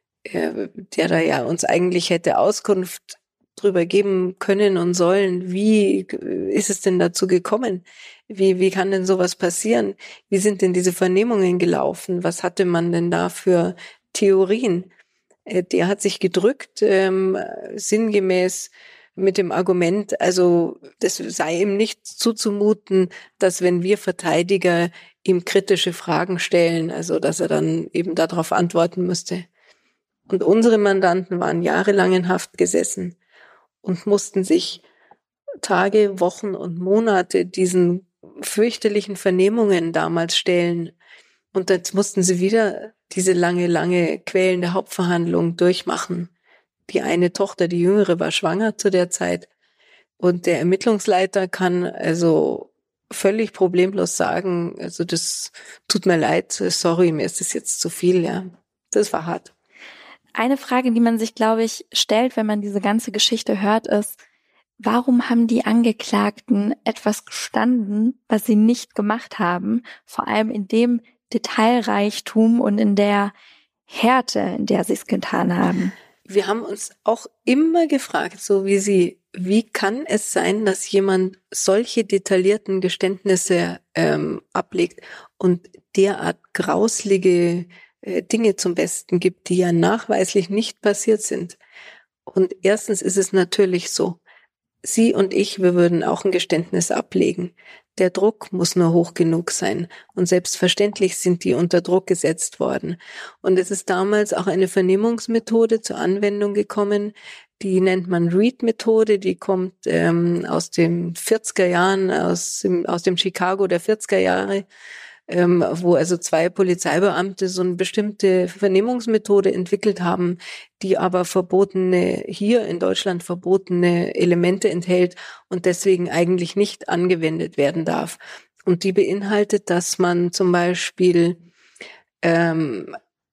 der da ja uns eigentlich hätte Auskunft drüber geben können und sollen, wie ist es denn dazu gekommen? Wie kann denn sowas passieren? Wie sind denn diese Vernehmungen gelaufen? Was hatte man denn da für Theorien? Der hat sich gedrückt, sinngemäß mit dem Argument, also das sei ihm nicht zuzumuten, dass wenn wir Verteidiger ihm kritische Fragen stellen, also dass er dann eben darauf antworten müsste. Und unsere Mandanten waren jahrelang in Haft gesessen und mussten sich Tage, Wochen und Monate diesen fürchterlichen Vernehmungen damals stellen. Und jetzt mussten sie wieder diese lange, quälende Hauptverhandlung durchmachen. Die eine Tochter, die jüngere, war schwanger zu der Zeit. Und der Ermittlungsleiter kann also völlig problemlos sagen, also das tut mir leid, sorry, mir ist das jetzt zu viel, ja. Das war hart. Eine Frage, die man sich, glaube ich, stellt, wenn man diese ganze Geschichte hört, ist, warum haben die Angeklagten etwas gestanden, was sie nicht gemacht haben? Vor allem in dem Detailreichtum und in der Härte, in der sie es getan haben. Wir haben uns auch immer gefragt, so wie Sie, wie kann es sein, dass jemand solche detaillierten Geständnisse ablegt und derart grauslige Dinge zum Besten gibt, die ja nachweislich nicht passiert sind. Und erstens ist es natürlich so, Sie und ich, wir würden auch ein Geständnis ablegen. Der Druck muss nur hoch genug sein. Und selbstverständlich sind die unter Druck gesetzt worden. Und es ist damals auch eine Vernehmungsmethode zur Anwendung gekommen, die nennt man Reed-Methode, die kommt aus den 40er Jahren, aus dem Chicago der 40er Jahre, wo also 2 Polizeibeamte so eine bestimmte Vernehmungsmethode entwickelt haben, die aber hier in Deutschland verbotene Elemente enthält und deswegen eigentlich nicht angewendet werden darf. Und die beinhaltet, dass man zum Beispiel, wenn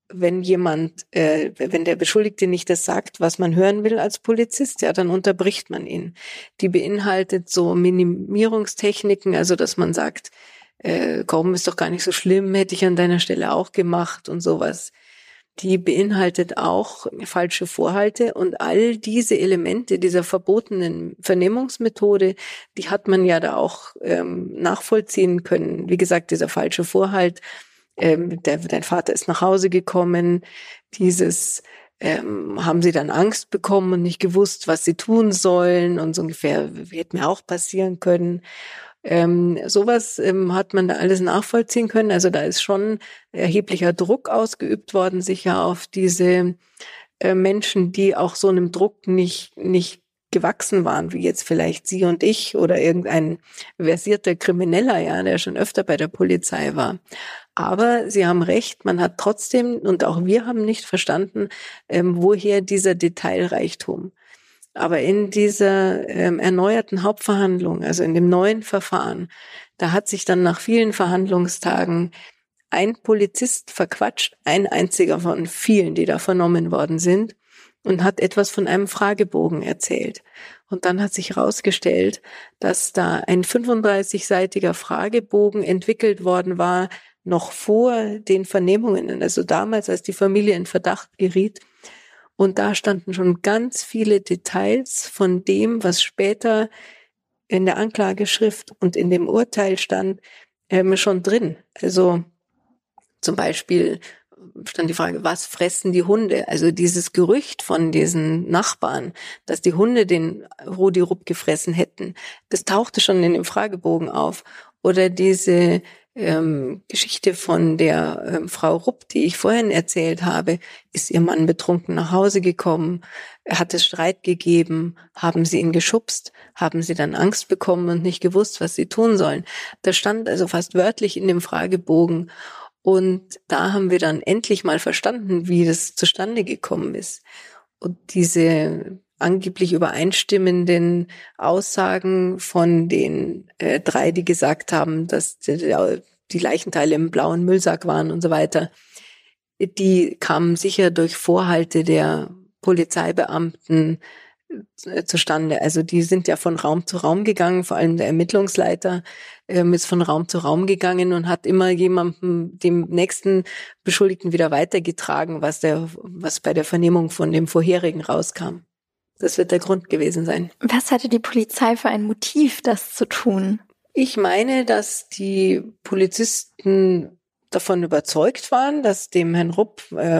der Beschuldigte nicht das sagt, was man hören will als Polizist, ja, dann unterbricht man ihn. Die beinhaltet so Minimierungstechniken, also dass man sagt, komm, ist doch gar nicht so schlimm, hätte ich an deiner Stelle auch gemacht und sowas. Die beinhaltet auch falsche Vorhalte und all diese Elemente dieser verbotenen Vernehmungsmethode, die hat man ja da auch nachvollziehen können. Wie gesagt, dieser falsche Vorhalt, dein Vater ist nach Hause gekommen, haben sie dann Angst bekommen und nicht gewusst, was sie tun sollen und so ungefähr, hätte mir auch passieren können. Sowas hat man da alles nachvollziehen können. Also da ist schon erheblicher Druck ausgeübt worden, sicher auf diese Menschen, die auch so einem Druck nicht gewachsen waren, wie jetzt vielleicht Sie und ich oder irgendein versierter Krimineller, ja, der schon öfter bei der Polizei war. Aber Sie haben recht, man hat trotzdem, und auch wir haben nicht verstanden, woher dieser Detailreichtum. Aber in dieser erneuerten Hauptverhandlung, also in dem neuen Verfahren, da hat sich dann nach vielen Verhandlungstagen ein Polizist verquatscht, ein einziger von vielen, die da vernommen worden sind, und hat etwas von einem Fragebogen erzählt. Und dann hat sich herausgestellt, dass da ein 35-seitiger Fragebogen entwickelt worden war, noch vor den Vernehmungen, also damals, als die Familie in Verdacht geriet. Und da standen schon ganz viele Details von dem, was später in der Anklageschrift und in dem Urteil stand, schon drin. Also zum Beispiel stand die Frage, was fressen die Hunde? Also dieses Gerücht von diesen Nachbarn, dass die Hunde den Rudi Rupp gefressen hätten, das tauchte schon in dem Fragebogen auf. Oder diese Geschichte von der Frau Rupp, die ich vorhin erzählt habe. Ist ihr Mann betrunken nach Hause gekommen? Hat es Streit gegeben? Haben sie ihn geschubst? Haben sie dann Angst bekommen und nicht gewusst, was sie tun sollen? Das stand also fast wörtlich in dem Fragebogen. Und da haben wir dann endlich mal verstanden, wie das zustande gekommen ist. Und diese angeblich übereinstimmenden Aussagen von den 3, die gesagt haben, dass die Leichenteile im blauen Müllsack waren und so weiter, die kamen sicher durch Vorhalte der Polizeibeamten zustande. Also die sind ja von Raum zu Raum gegangen, vor allem der Ermittlungsleiter ist von Raum zu Raum gegangen und hat immer jemandem, dem nächsten Beschuldigten, wieder weitergetragen, was bei der Vernehmung von dem vorherigen rauskam. Das wird der Grund gewesen sein. Was hatte die Polizei für ein Motiv, das zu tun? Ich meine, dass die Polizisten davon überzeugt waren, dass dem Herrn Rupp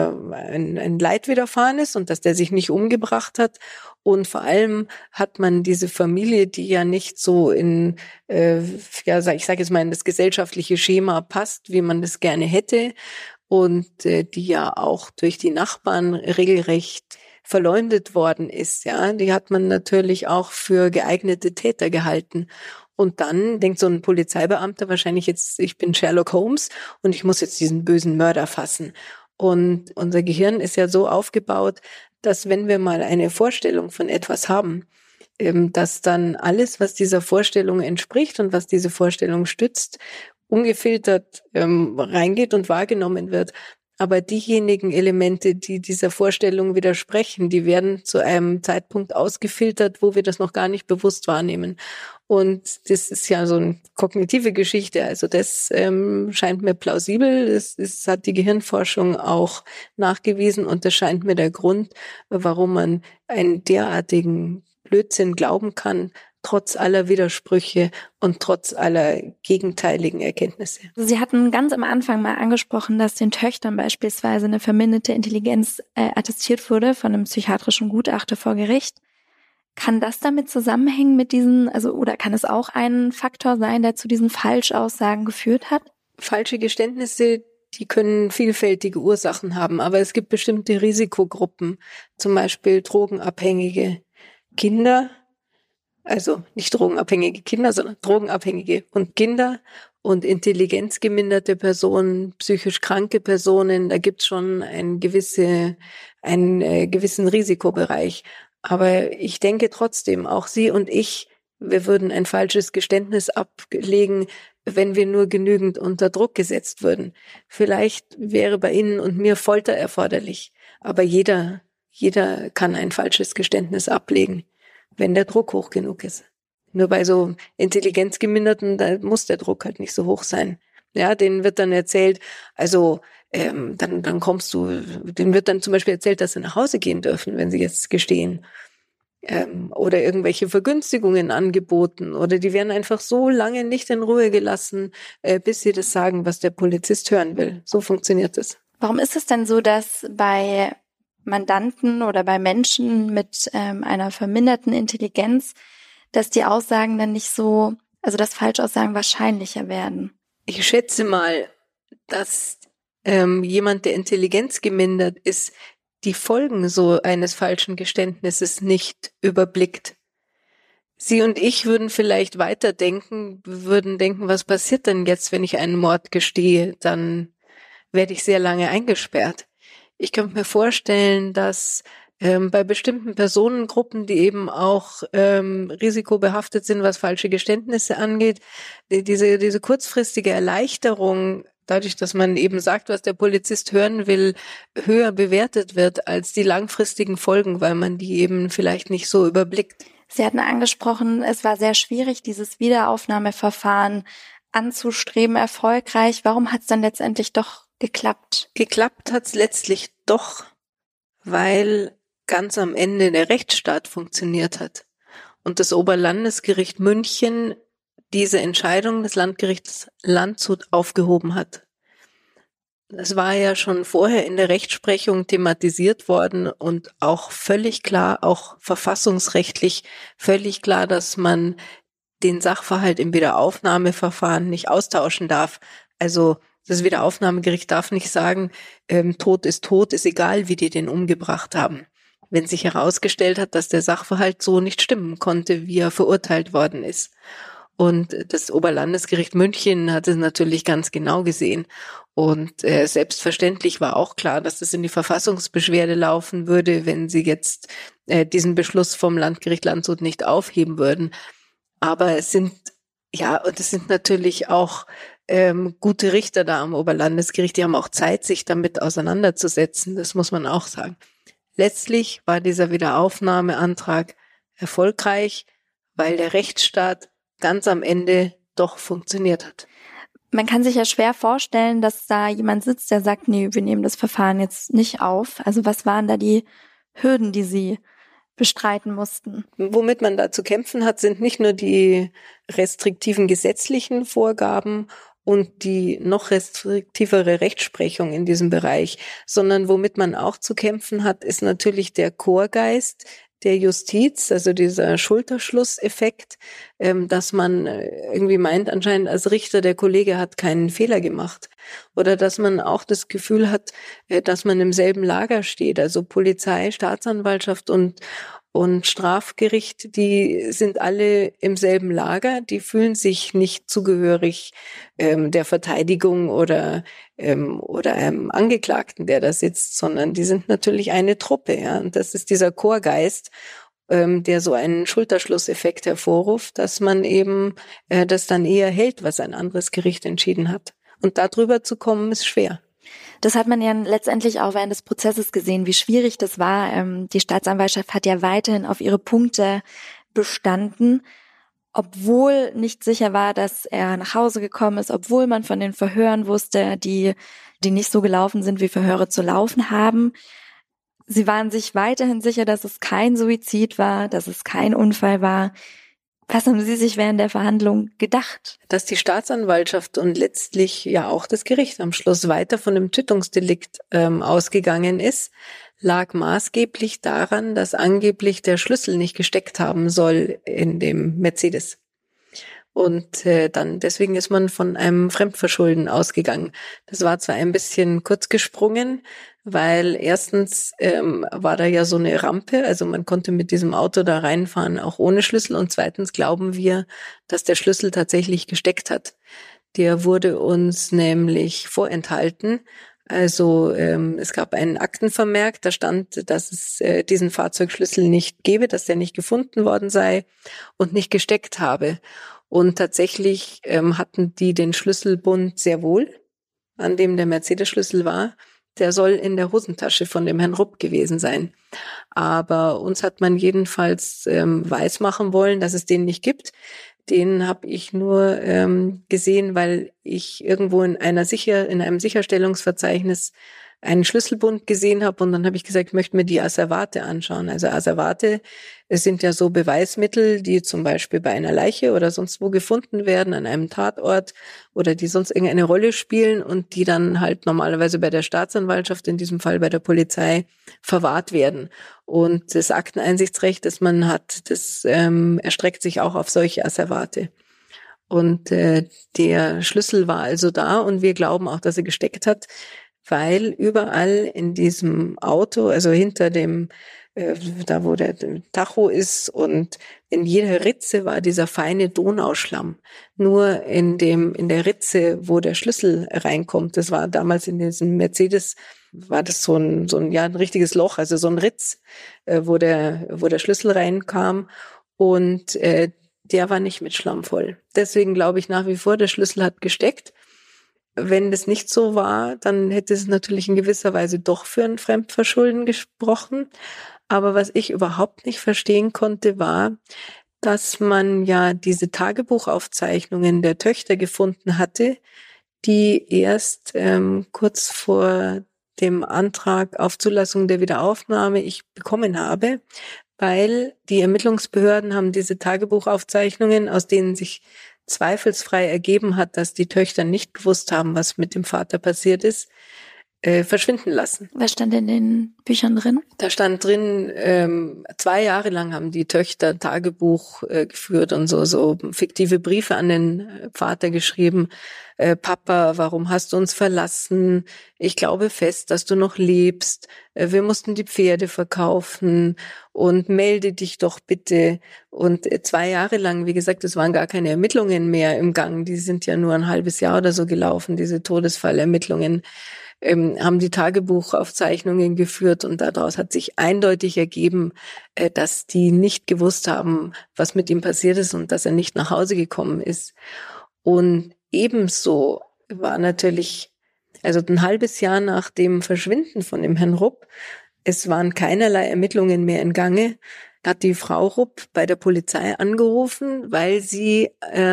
ein Leid widerfahren ist und dass der sich nicht umgebracht hat. Und vor allem hat man diese Familie, die ja nicht so in, ich sage jetzt mal, in das gesellschaftliche Schema passt, wie man das gerne hätte, und die ja auch durch die Nachbarn regelrecht verleumdet worden ist, ja, die hat man natürlich auch für geeignete Täter gehalten. Und dann denkt so ein Polizeibeamter wahrscheinlich jetzt, ich bin Sherlock Holmes und ich muss jetzt diesen bösen Mörder fassen. Und unser Gehirn ist ja so aufgebaut, dass wenn wir mal eine Vorstellung von etwas haben, dass dann alles, was dieser Vorstellung entspricht und was diese Vorstellung stützt, ungefiltert reingeht und wahrgenommen wird. Aber diejenigen Elemente, die dieser Vorstellung widersprechen, die werden zu einem Zeitpunkt ausgefiltert, wo wir das noch gar nicht bewusst wahrnehmen. Und das ist ja so eine kognitive Geschichte. Also das scheint mir plausibel. Das hat die Gehirnforschung auch nachgewiesen. Und das scheint mir der Grund, warum man einen derartigen Blödsinn glauben kann, trotz aller Widersprüche und trotz aller gegenteiligen Erkenntnisse. Sie hatten ganz am Anfang mal angesprochen, dass den Töchtern beispielsweise eine verminderte Intelligenz attestiert wurde von einem psychiatrischen Gutachter vor Gericht. Kann das damit zusammenhängen mit diesen, oder kann es auch ein Faktor sein, der zu diesen Falschaussagen geführt hat? Falsche Geständnisse, die können vielfältige Ursachen haben, aber es gibt bestimmte Risikogruppen, zum Beispiel drogenabhängige Kinder, also nicht drogenabhängige Kinder, sondern drogenabhängige und Kinder und intelligenzgeminderte Personen, psychisch kranke Personen. Da gibt's schon einen gewissen Risikobereich. Aber ich denke trotzdem, auch Sie und ich, wir würden ein falsches Geständnis ablegen, wenn wir nur genügend unter Druck gesetzt würden. Vielleicht wäre bei Ihnen und mir Folter erforderlich. Aber jeder kann ein falsches Geständnis ablegen, wenn der Druck hoch genug ist. Nur bei so Intelligenzgeminderten, da muss der Druck halt nicht so hoch sein. Ja, denen wird dann erzählt, dann denen wird dann zum Beispiel erzählt, dass sie nach Hause gehen dürfen, wenn sie jetzt gestehen. Oder irgendwelche Vergünstigungen angeboten. Oder die werden einfach so lange nicht in Ruhe gelassen, bis sie das sagen, was der Polizist hören will. So funktioniert es. Warum ist es denn so, dass bei Mandanten oder bei Menschen mit einer verminderten Intelligenz, dass die Aussagen dann nicht so, dass Falschaussagen wahrscheinlicher werden? Ich schätze mal, dass jemand, der intelligenzgemindert ist, die Folgen so eines falschen Geständnisses nicht überblickt. Sie und ich würden vielleicht weiterdenken, würden denken, was passiert denn jetzt, wenn ich einen Mord gestehe? Dann werde ich sehr lange eingesperrt. Ich könnte mir vorstellen, dass bei bestimmten Personengruppen, die eben auch risikobehaftet sind, was falsche Geständnisse angeht, diese kurzfristige Erleichterung, dadurch, dass man eben sagt, was der Polizist hören will, höher bewertet wird als die langfristigen Folgen, weil man die eben vielleicht nicht so überblickt. Sie hatten angesprochen, es war sehr schwierig, dieses Wiederaufnahmeverfahren anzustreben, erfolgreich. Warum hat es dann letztendlich doch geklappt? Geklappt hat es letztlich doch, weil ganz am Ende der Rechtsstaat funktioniert hat und das Oberlandesgericht München diese Entscheidung des Landgerichts Landshut aufgehoben hat. Das war ja schon vorher in der Rechtsprechung thematisiert worden und auch völlig klar, auch verfassungsrechtlich völlig klar, dass man den Sachverhalt im Wiederaufnahmeverfahren nicht austauschen darf. Also das Wiederaufnahmegericht darf nicht sagen, tot, ist egal, wie die den umgebracht haben. Wenn sich herausgestellt hat, dass der Sachverhalt so nicht stimmen konnte, wie er verurteilt worden ist. Und das Oberlandesgericht München hat es natürlich ganz genau gesehen. Und selbstverständlich war auch klar, dass das in die Verfassungsbeschwerde laufen würde, wenn sie jetzt diesen Beschluss vom Landgericht Landshut nicht aufheben würden. Aber es sind natürlich auch gute Richter da am Oberlandesgericht. Die haben auch Zeit, sich damit auseinanderzusetzen. Das muss man auch sagen. Letztlich war dieser Wiederaufnahmeantrag erfolgreich, weil der Rechtsstaat ganz am Ende doch funktioniert hat. Man kann sich ja schwer vorstellen, dass da jemand sitzt, der sagt, nee, wir nehmen das Verfahren jetzt nicht auf. Also was waren da die Hürden, die Sie bestreiten mussten? Womit man da zu kämpfen hat, sind nicht nur die restriktiven gesetzlichen Vorgaben und die noch restriktivere Rechtsprechung in diesem Bereich, sondern womit man auch zu kämpfen hat, ist natürlich der Chorgeist der Justiz, also dieser Schulterschlusseffekt, dass man irgendwie meint anscheinend als Richter, der Kollege hat keinen Fehler gemacht. Oder dass man auch das Gefühl hat, dass man im selben Lager steht. Also Polizei, Staatsanwaltschaft und Strafgericht, die sind alle im selben Lager, die fühlen sich nicht zugehörig der Verteidigung oder einem Angeklagten, der da sitzt, sondern die sind natürlich eine Truppe. Ja. Und das ist dieser Chorgeist, der so einen Schulterschlusseffekt hervorruft, dass man eben das dann eher hält, was ein anderes Gericht entschieden hat. Und darüber zu kommen, ist schwer. Das hat man ja letztendlich auch während des Prozesses gesehen, wie schwierig das war. Die Staatsanwaltschaft hat ja weiterhin auf ihre Punkte bestanden, obwohl nicht sicher war, dass er nach Hause gekommen ist, obwohl man von den Verhören wusste, die nicht so gelaufen sind, wie Verhöre zu laufen haben. Sie waren sich weiterhin sicher, dass es kein Suizid war, dass es kein Unfall war. Was haben Sie sich während der Verhandlung gedacht? Dass die Staatsanwaltschaft und letztlich ja auch das Gericht am Schluss weiter von dem Tötungsdelikt ausgegangen ist, lag maßgeblich daran, dass angeblich der Schlüssel nicht gesteckt haben soll in dem Mercedes. Und dann deswegen ist man von einem Fremdverschulden ausgegangen. Das war zwar ein bisschen kurz gesprungen, weil erstens war da ja so eine Rampe, also man konnte mit diesem Auto da reinfahren, auch ohne Schlüssel. Und zweitens glauben wir, dass der Schlüssel tatsächlich gesteckt hat. Der wurde uns nämlich vorenthalten. Also es gab einen Aktenvermerk, da stand, dass es diesen Fahrzeugschlüssel nicht gäbe, dass der nicht gefunden worden sei und nicht gesteckt habe. Und tatsächlich hatten die den Schlüsselbund sehr wohl, an dem der Mercedes-Schlüssel war. Der soll in der Hosentasche von dem Herrn Rupp gewesen sein. Aber uns hat man jedenfalls weismachen wollen, dass es den nicht gibt. Den habe ich nur gesehen, weil ich irgendwo in einem Sicherstellungsverzeichnis einen Schlüsselbund gesehen habe und dann habe ich gesagt, ich möchte mir die Asservate anschauen. Also Asservate, es sind ja so Beweismittel, die zum Beispiel bei einer Leiche oder sonst wo gefunden werden, an einem Tatort oder die sonst irgendeine Rolle spielen und die dann halt normalerweise bei der Staatsanwaltschaft, in diesem Fall bei der Polizei, verwahrt werden. Und das Akteneinsichtsrecht, das man hat, das erstreckt sich auch auf solche Asservate. Und der Schlüssel war also da und wir glauben auch, dass er gesteckt hat, weil überall in diesem Auto, also hinter dem da wo der Tacho ist, und in jeder Ritze war dieser feine Donauschlamm. Nur in der Ritze, wo der Schlüssel reinkommt, das war damals in diesem Mercedes, war das so ein richtiges Loch, also so ein Ritz, wo der Schlüssel reinkam, und der war nicht mit Schlamm voll. Deswegen glaube ich nach wie vor, der Schlüssel hat gesteckt. Wenn das nicht so war, dann hätte es natürlich in gewisser Weise doch für ein Fremdverschulden gesprochen. Aber was ich überhaupt nicht verstehen konnte, war, dass man ja diese Tagebuchaufzeichnungen der Töchter gefunden hatte, die erst kurz vor dem Antrag auf Zulassung der Wiederaufnahme ich bekommen habe, weil die Ermittlungsbehörden haben diese Tagebuchaufzeichnungen, aus denen sich zweifelsfrei ergeben hat, dass die Töchter nicht gewusst haben, was mit dem Vater passiert ist, verschwinden lassen. Was stand in den Büchern drin? Da stand drin, 2 Jahre lang haben die Töchter Tagebuch geführt und so fiktive Briefe an den Vater geschrieben. Papa, warum hast du uns verlassen? Ich glaube fest, dass du noch lebst. Wir mussten die Pferde verkaufen und melde dich doch bitte. Und 2 Jahre lang, wie gesagt, es waren gar keine Ermittlungen mehr im Gang. Die sind ja nur ein halbes Jahr oder so gelaufen, diese Todesfallermittlungen. Haben die Tagebuchaufzeichnungen geführt, und daraus hat sich eindeutig ergeben, dass die nicht gewusst haben, was mit ihm passiert ist und dass er nicht nach Hause gekommen ist. Und ebenso war natürlich, also ein halbes Jahr nach dem Verschwinden von dem Herrn Rupp, es waren keinerlei Ermittlungen mehr in Gange, hat die Frau Rupp bei der Polizei angerufen, weil sie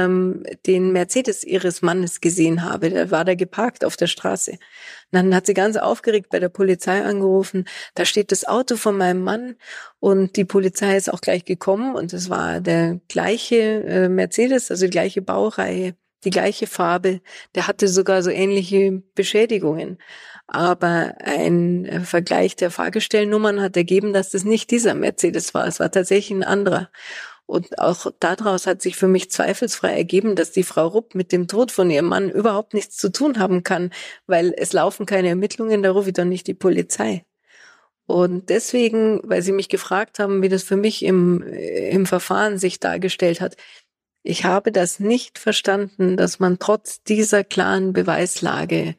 den Mercedes ihres Mannes gesehen habe. Der war da geparkt auf der Straße. Und dann hat sie ganz aufgeregt bei der Polizei angerufen, da steht das Auto von meinem Mann, und die Polizei ist auch gleich gekommen, und es war der gleiche Mercedes, also die gleiche Baureihe, die gleiche Farbe, der hatte sogar so ähnliche Beschädigungen. Aber ein Vergleich der Fahrgestellnummern hat ergeben, dass das nicht dieser Mercedes war. Es war tatsächlich ein anderer. Und auch daraus hat sich für mich zweifelsfrei ergeben, dass die Frau Rupp mit dem Tod von ihrem Mann überhaupt nichts zu tun haben kann, weil es laufen keine Ermittlungen, da rufe ich doch nicht die Polizei. Und deswegen, weil Sie mich gefragt haben, wie das für mich im Verfahren sich dargestellt hat, ich habe das nicht verstanden, dass man trotz dieser klaren Beweislage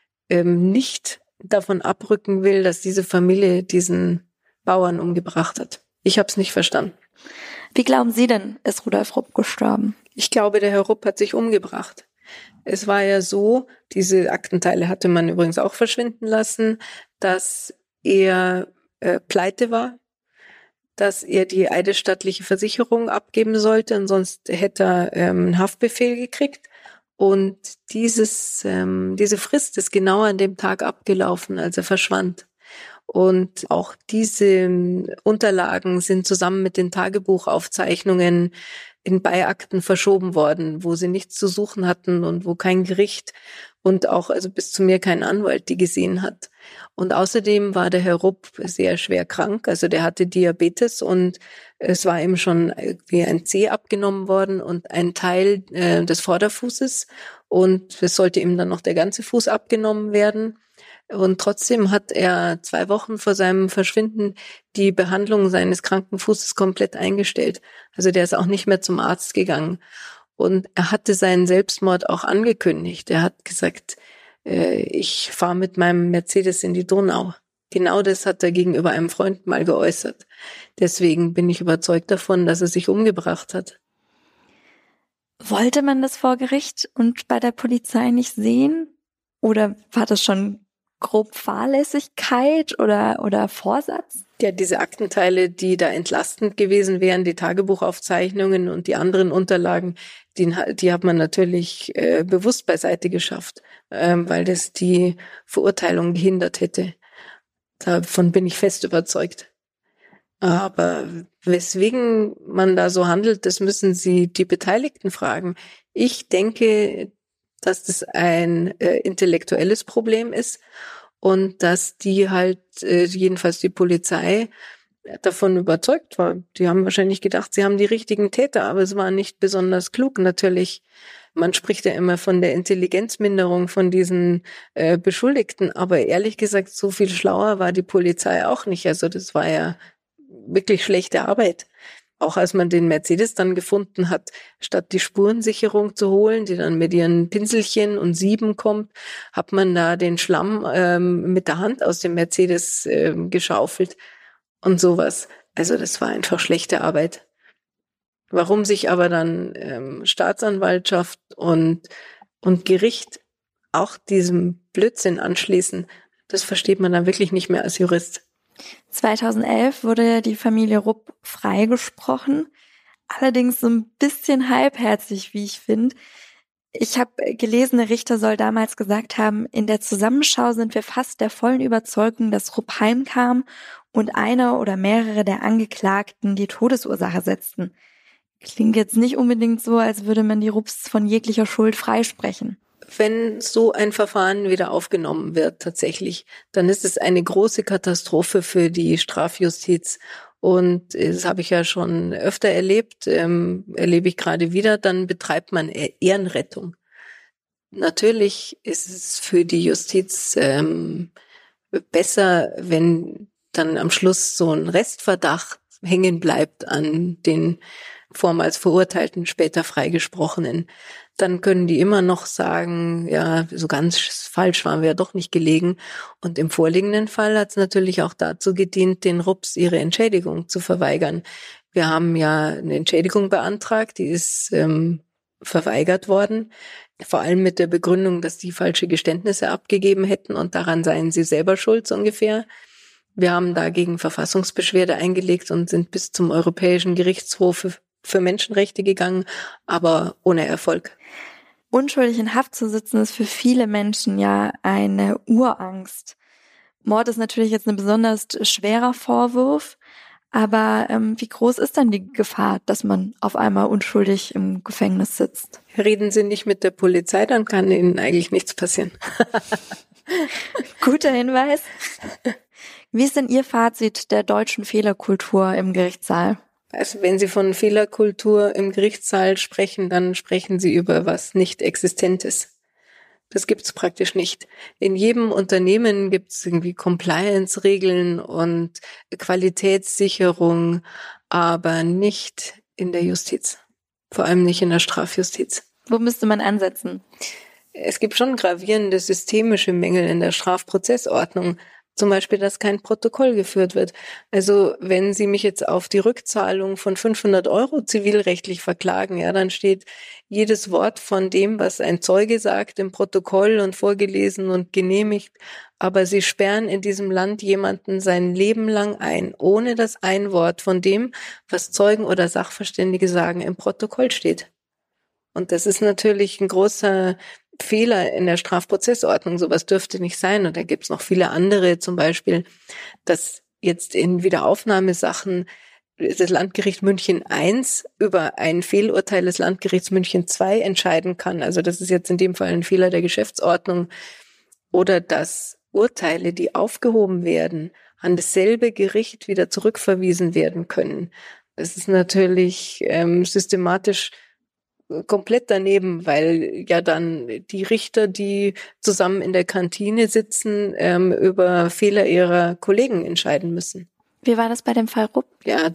nicht davon abrücken will, dass diese Familie diesen Bauern umgebracht hat. Ich habe es nicht verstanden. Wie glauben Sie denn, ist Rudolf Rupp gestorben? Ich glaube, der Herr Rupp hat sich umgebracht. Es war ja so, diese Aktenteile hatte man übrigens auch verschwinden lassen, dass er pleite war, dass er die eidesstattliche Versicherung abgeben sollte, ansonsten hätte er einen Haftbefehl gekriegt. Und diese Frist ist genau an dem Tag abgelaufen, als er verschwand. Und auch diese Unterlagen sind zusammen mit den Tagebuchaufzeichnungen in Beiakten verschoben worden, wo sie nichts zu suchen hatten und wo kein Gericht und auch also bis zu mir kein Anwalt die gesehen hat. Und außerdem war der Herr Rupp sehr schwer krank, also der hatte Diabetes, und es war ihm schon irgendwie ein Zeh abgenommen worden und ein Teil des Vorderfußes, und es sollte ihm dann noch der ganze Fuß abgenommen werden. Und trotzdem hat er 2 Wochen vor seinem Verschwinden die Behandlung seines kranken Fußes komplett eingestellt. Also der ist auch nicht mehr zum Arzt gegangen. Und er hatte seinen Selbstmord auch angekündigt. Er hat gesagt, ich fahre mit meinem Mercedes in die Donau. Genau das hat er gegenüber einem Freund mal geäußert. Deswegen bin ich überzeugt davon, dass er sich umgebracht hat. Wollte man das vor Gericht und bei der Polizei nicht sehen? Oder war das schon grob Fahrlässigkeit oder Vorsatz? Ja, diese Aktenteile, die da entlastend gewesen wären, die Tagebuchaufzeichnungen und die anderen Unterlagen, die hat man natürlich bewusst beiseite geschafft, weil das die Verurteilung gehindert hätte. Davon bin ich fest überzeugt. Aber weswegen man da so handelt, das müssen Sie die Beteiligten fragen. Ich denke, dass das ein intellektuelles Problem ist und dass die halt, jedenfalls die Polizei, davon überzeugt war. Die haben wahrscheinlich gedacht, sie haben die richtigen Täter, aber es war nicht besonders klug. Natürlich, man spricht ja immer von der Intelligenzminderung von diesen Beschuldigten, aber ehrlich gesagt, so viel schlauer war die Polizei auch nicht. Also das war ja wirklich schlechte Arbeit. Auch als man den Mercedes dann gefunden hat, statt die Spurensicherung zu holen, die dann mit ihren Pinselchen und Sieben kommt, hat man da den Schlamm mit der Hand aus dem Mercedes geschaufelt und sowas. Also das war einfach schlechte Arbeit. Warum sich aber dann Staatsanwaltschaft und Gericht auch diesem Blödsinn anschließen, das versteht man dann wirklich nicht mehr als Jurist. 2011 wurde die Familie Rupp freigesprochen, allerdings so ein bisschen halbherzig, wie ich finde. Ich habe gelesen, der Richter soll damals gesagt haben, in der Zusammenschau sind wir fast der vollen Überzeugung, dass Rupp heimkam und einer oder mehrere der Angeklagten die Todesursache setzten. Klingt jetzt nicht unbedingt so, als würde man die Rupps von jeglicher Schuld freisprechen. Wenn so ein Verfahren wieder aufgenommen wird tatsächlich, dann ist es eine große Katastrophe für die Strafjustiz. Und das habe ich ja schon öfter erlebt, erlebe ich gerade wieder, dann betreibt man Ehrenrettung. Natürlich ist es für die Justiz besser, wenn dann am Schluss so ein Restverdacht hängen bleibt an den vormals Verurteilten, später Freigesprochenen. Dann können die immer noch sagen, ja, so ganz falsch waren wir ja doch nicht gelegen. Und im vorliegenden Fall hat es natürlich auch dazu gedient, den Rupps ihre Entschädigung zu verweigern. Wir haben ja eine Entschädigung beantragt, die ist verweigert worden, vor allem mit der Begründung, dass die falsche Geständnisse abgegeben hätten und daran seien sie selber schuld, so ungefähr. Wir haben dagegen Verfassungsbeschwerde eingelegt und sind bis zum Europäischen Gerichtshof für Menschenrechte gegangen, aber ohne Erfolg. Unschuldig in Haft zu sitzen ist für viele Menschen ja eine Urangst. Mord ist natürlich jetzt ein besonders schwerer Vorwurf, aber wie groß ist dann die Gefahr, dass man auf einmal unschuldig im Gefängnis sitzt? Reden Sie nicht mit der Polizei, dann kann Ihnen eigentlich nichts passieren. Guter Hinweis. Wie ist denn Ihr Fazit der deutschen Fehlerkultur im Gerichtssaal? Also wenn Sie von Fehlerkultur im Gerichtssaal sprechen, dann sprechen Sie über was Nicht-Existentes. Das gibt's praktisch nicht. In jedem Unternehmen gibt's irgendwie Compliance-Regeln und Qualitätssicherung, aber nicht in der Justiz. Vor allem nicht in der Strafjustiz. Wo müsste man ansetzen? Es gibt schon gravierende systemische Mängel in der Strafprozessordnung. Zum Beispiel, dass kein Protokoll geführt wird. Also wenn Sie mich jetzt auf die Rückzahlung von 500 € zivilrechtlich verklagen, ja, dann steht jedes Wort von dem, was ein Zeuge sagt, im Protokoll und vorgelesen und genehmigt. Aber Sie sperren in diesem Land jemanden sein Leben lang ein, ohne dass ein Wort von dem, was Zeugen oder Sachverständige sagen, im Protokoll steht. Und das ist natürlich ein großer Fehler in der Strafprozessordnung. Sowas dürfte nicht sein. Und da gibt's noch viele andere, zum Beispiel, dass jetzt in Wiederaufnahmesachen das Landgericht München I über ein Fehlurteil des Landgerichts München II entscheiden kann. Also das ist jetzt in dem Fall ein Fehler der Geschäftsordnung. Oder dass Urteile, die aufgehoben werden, an dasselbe Gericht wieder zurückverwiesen werden können. Das ist natürlich systematisch komplett daneben, weil ja dann die Richter, die zusammen in der Kantine sitzen, über Fehler ihrer Kollegen entscheiden müssen. Wie war das bei dem Fall Rupp? Ja,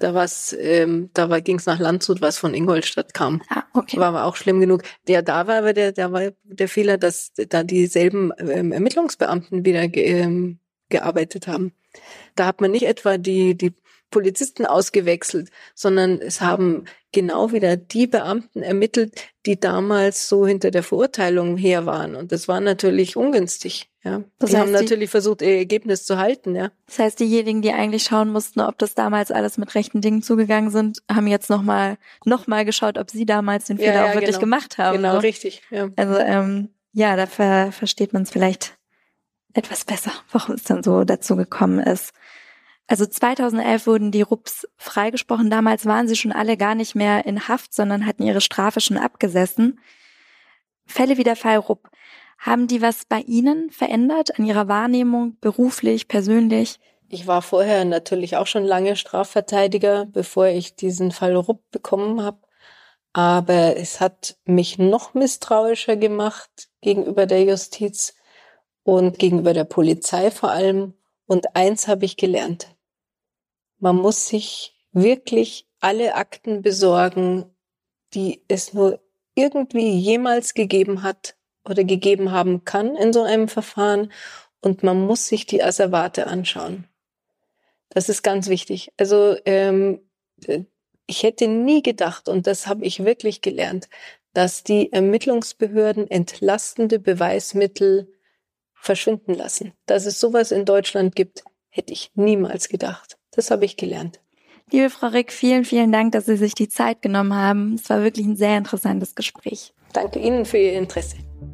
ging es nach Landshut, was von Ingolstadt kam. Ah, okay. War aber auch schlimm genug. Da war aber der Fehler, dass da dieselben Ermittlungsbeamten wieder gearbeitet haben. Da hat man nicht etwa die Polizisten ausgewechselt, sondern es haben genau wieder die Beamten ermittelt, die damals so hinter der Verurteilung her waren. Und das war natürlich ungünstig. Ja, die haben natürlich versucht, ihr Ergebnis zu halten. Ja. Das heißt, diejenigen, die eigentlich schauen mussten, ob das damals alles mit rechten Dingen zugegangen sind, haben jetzt noch mal geschaut, ob sie damals den Fehler auch wirklich gemacht haben. Genau, ne? Richtig. Ja. Also da versteht man es vielleicht etwas besser, warum es dann so dazu gekommen ist. Also 2011 wurden die Rupps freigesprochen. Damals waren sie schon alle gar nicht mehr in Haft, sondern hatten ihre Strafe schon abgesessen. Fälle wie der Fall Rupp, haben die was bei Ihnen verändert an Ihrer Wahrnehmung, beruflich, persönlich? Ich war vorher natürlich auch schon lange Strafverteidiger, bevor ich diesen Fall Rupp bekommen habe. Aber es hat mich noch misstrauischer gemacht gegenüber der Justiz und gegenüber der Polizei vor allem. Und eins habe ich gelernt. Man muss sich wirklich alle Akten besorgen, die es nur irgendwie jemals gegeben hat oder gegeben haben kann in so einem Verfahren. Und man muss sich die Asservate anschauen. Das ist ganz wichtig. Also ich hätte nie gedacht, und das habe ich wirklich gelernt, dass die Ermittlungsbehörden entlastende Beweismittel verschwinden lassen. Dass es sowas in Deutschland gibt, hätte ich niemals gedacht. Das habe ich gelernt. Liebe Frau Rick, vielen, vielen Dank, dass Sie sich die Zeit genommen haben. Es war wirklich ein sehr interessantes Gespräch. Danke Ihnen für Ihr Interesse.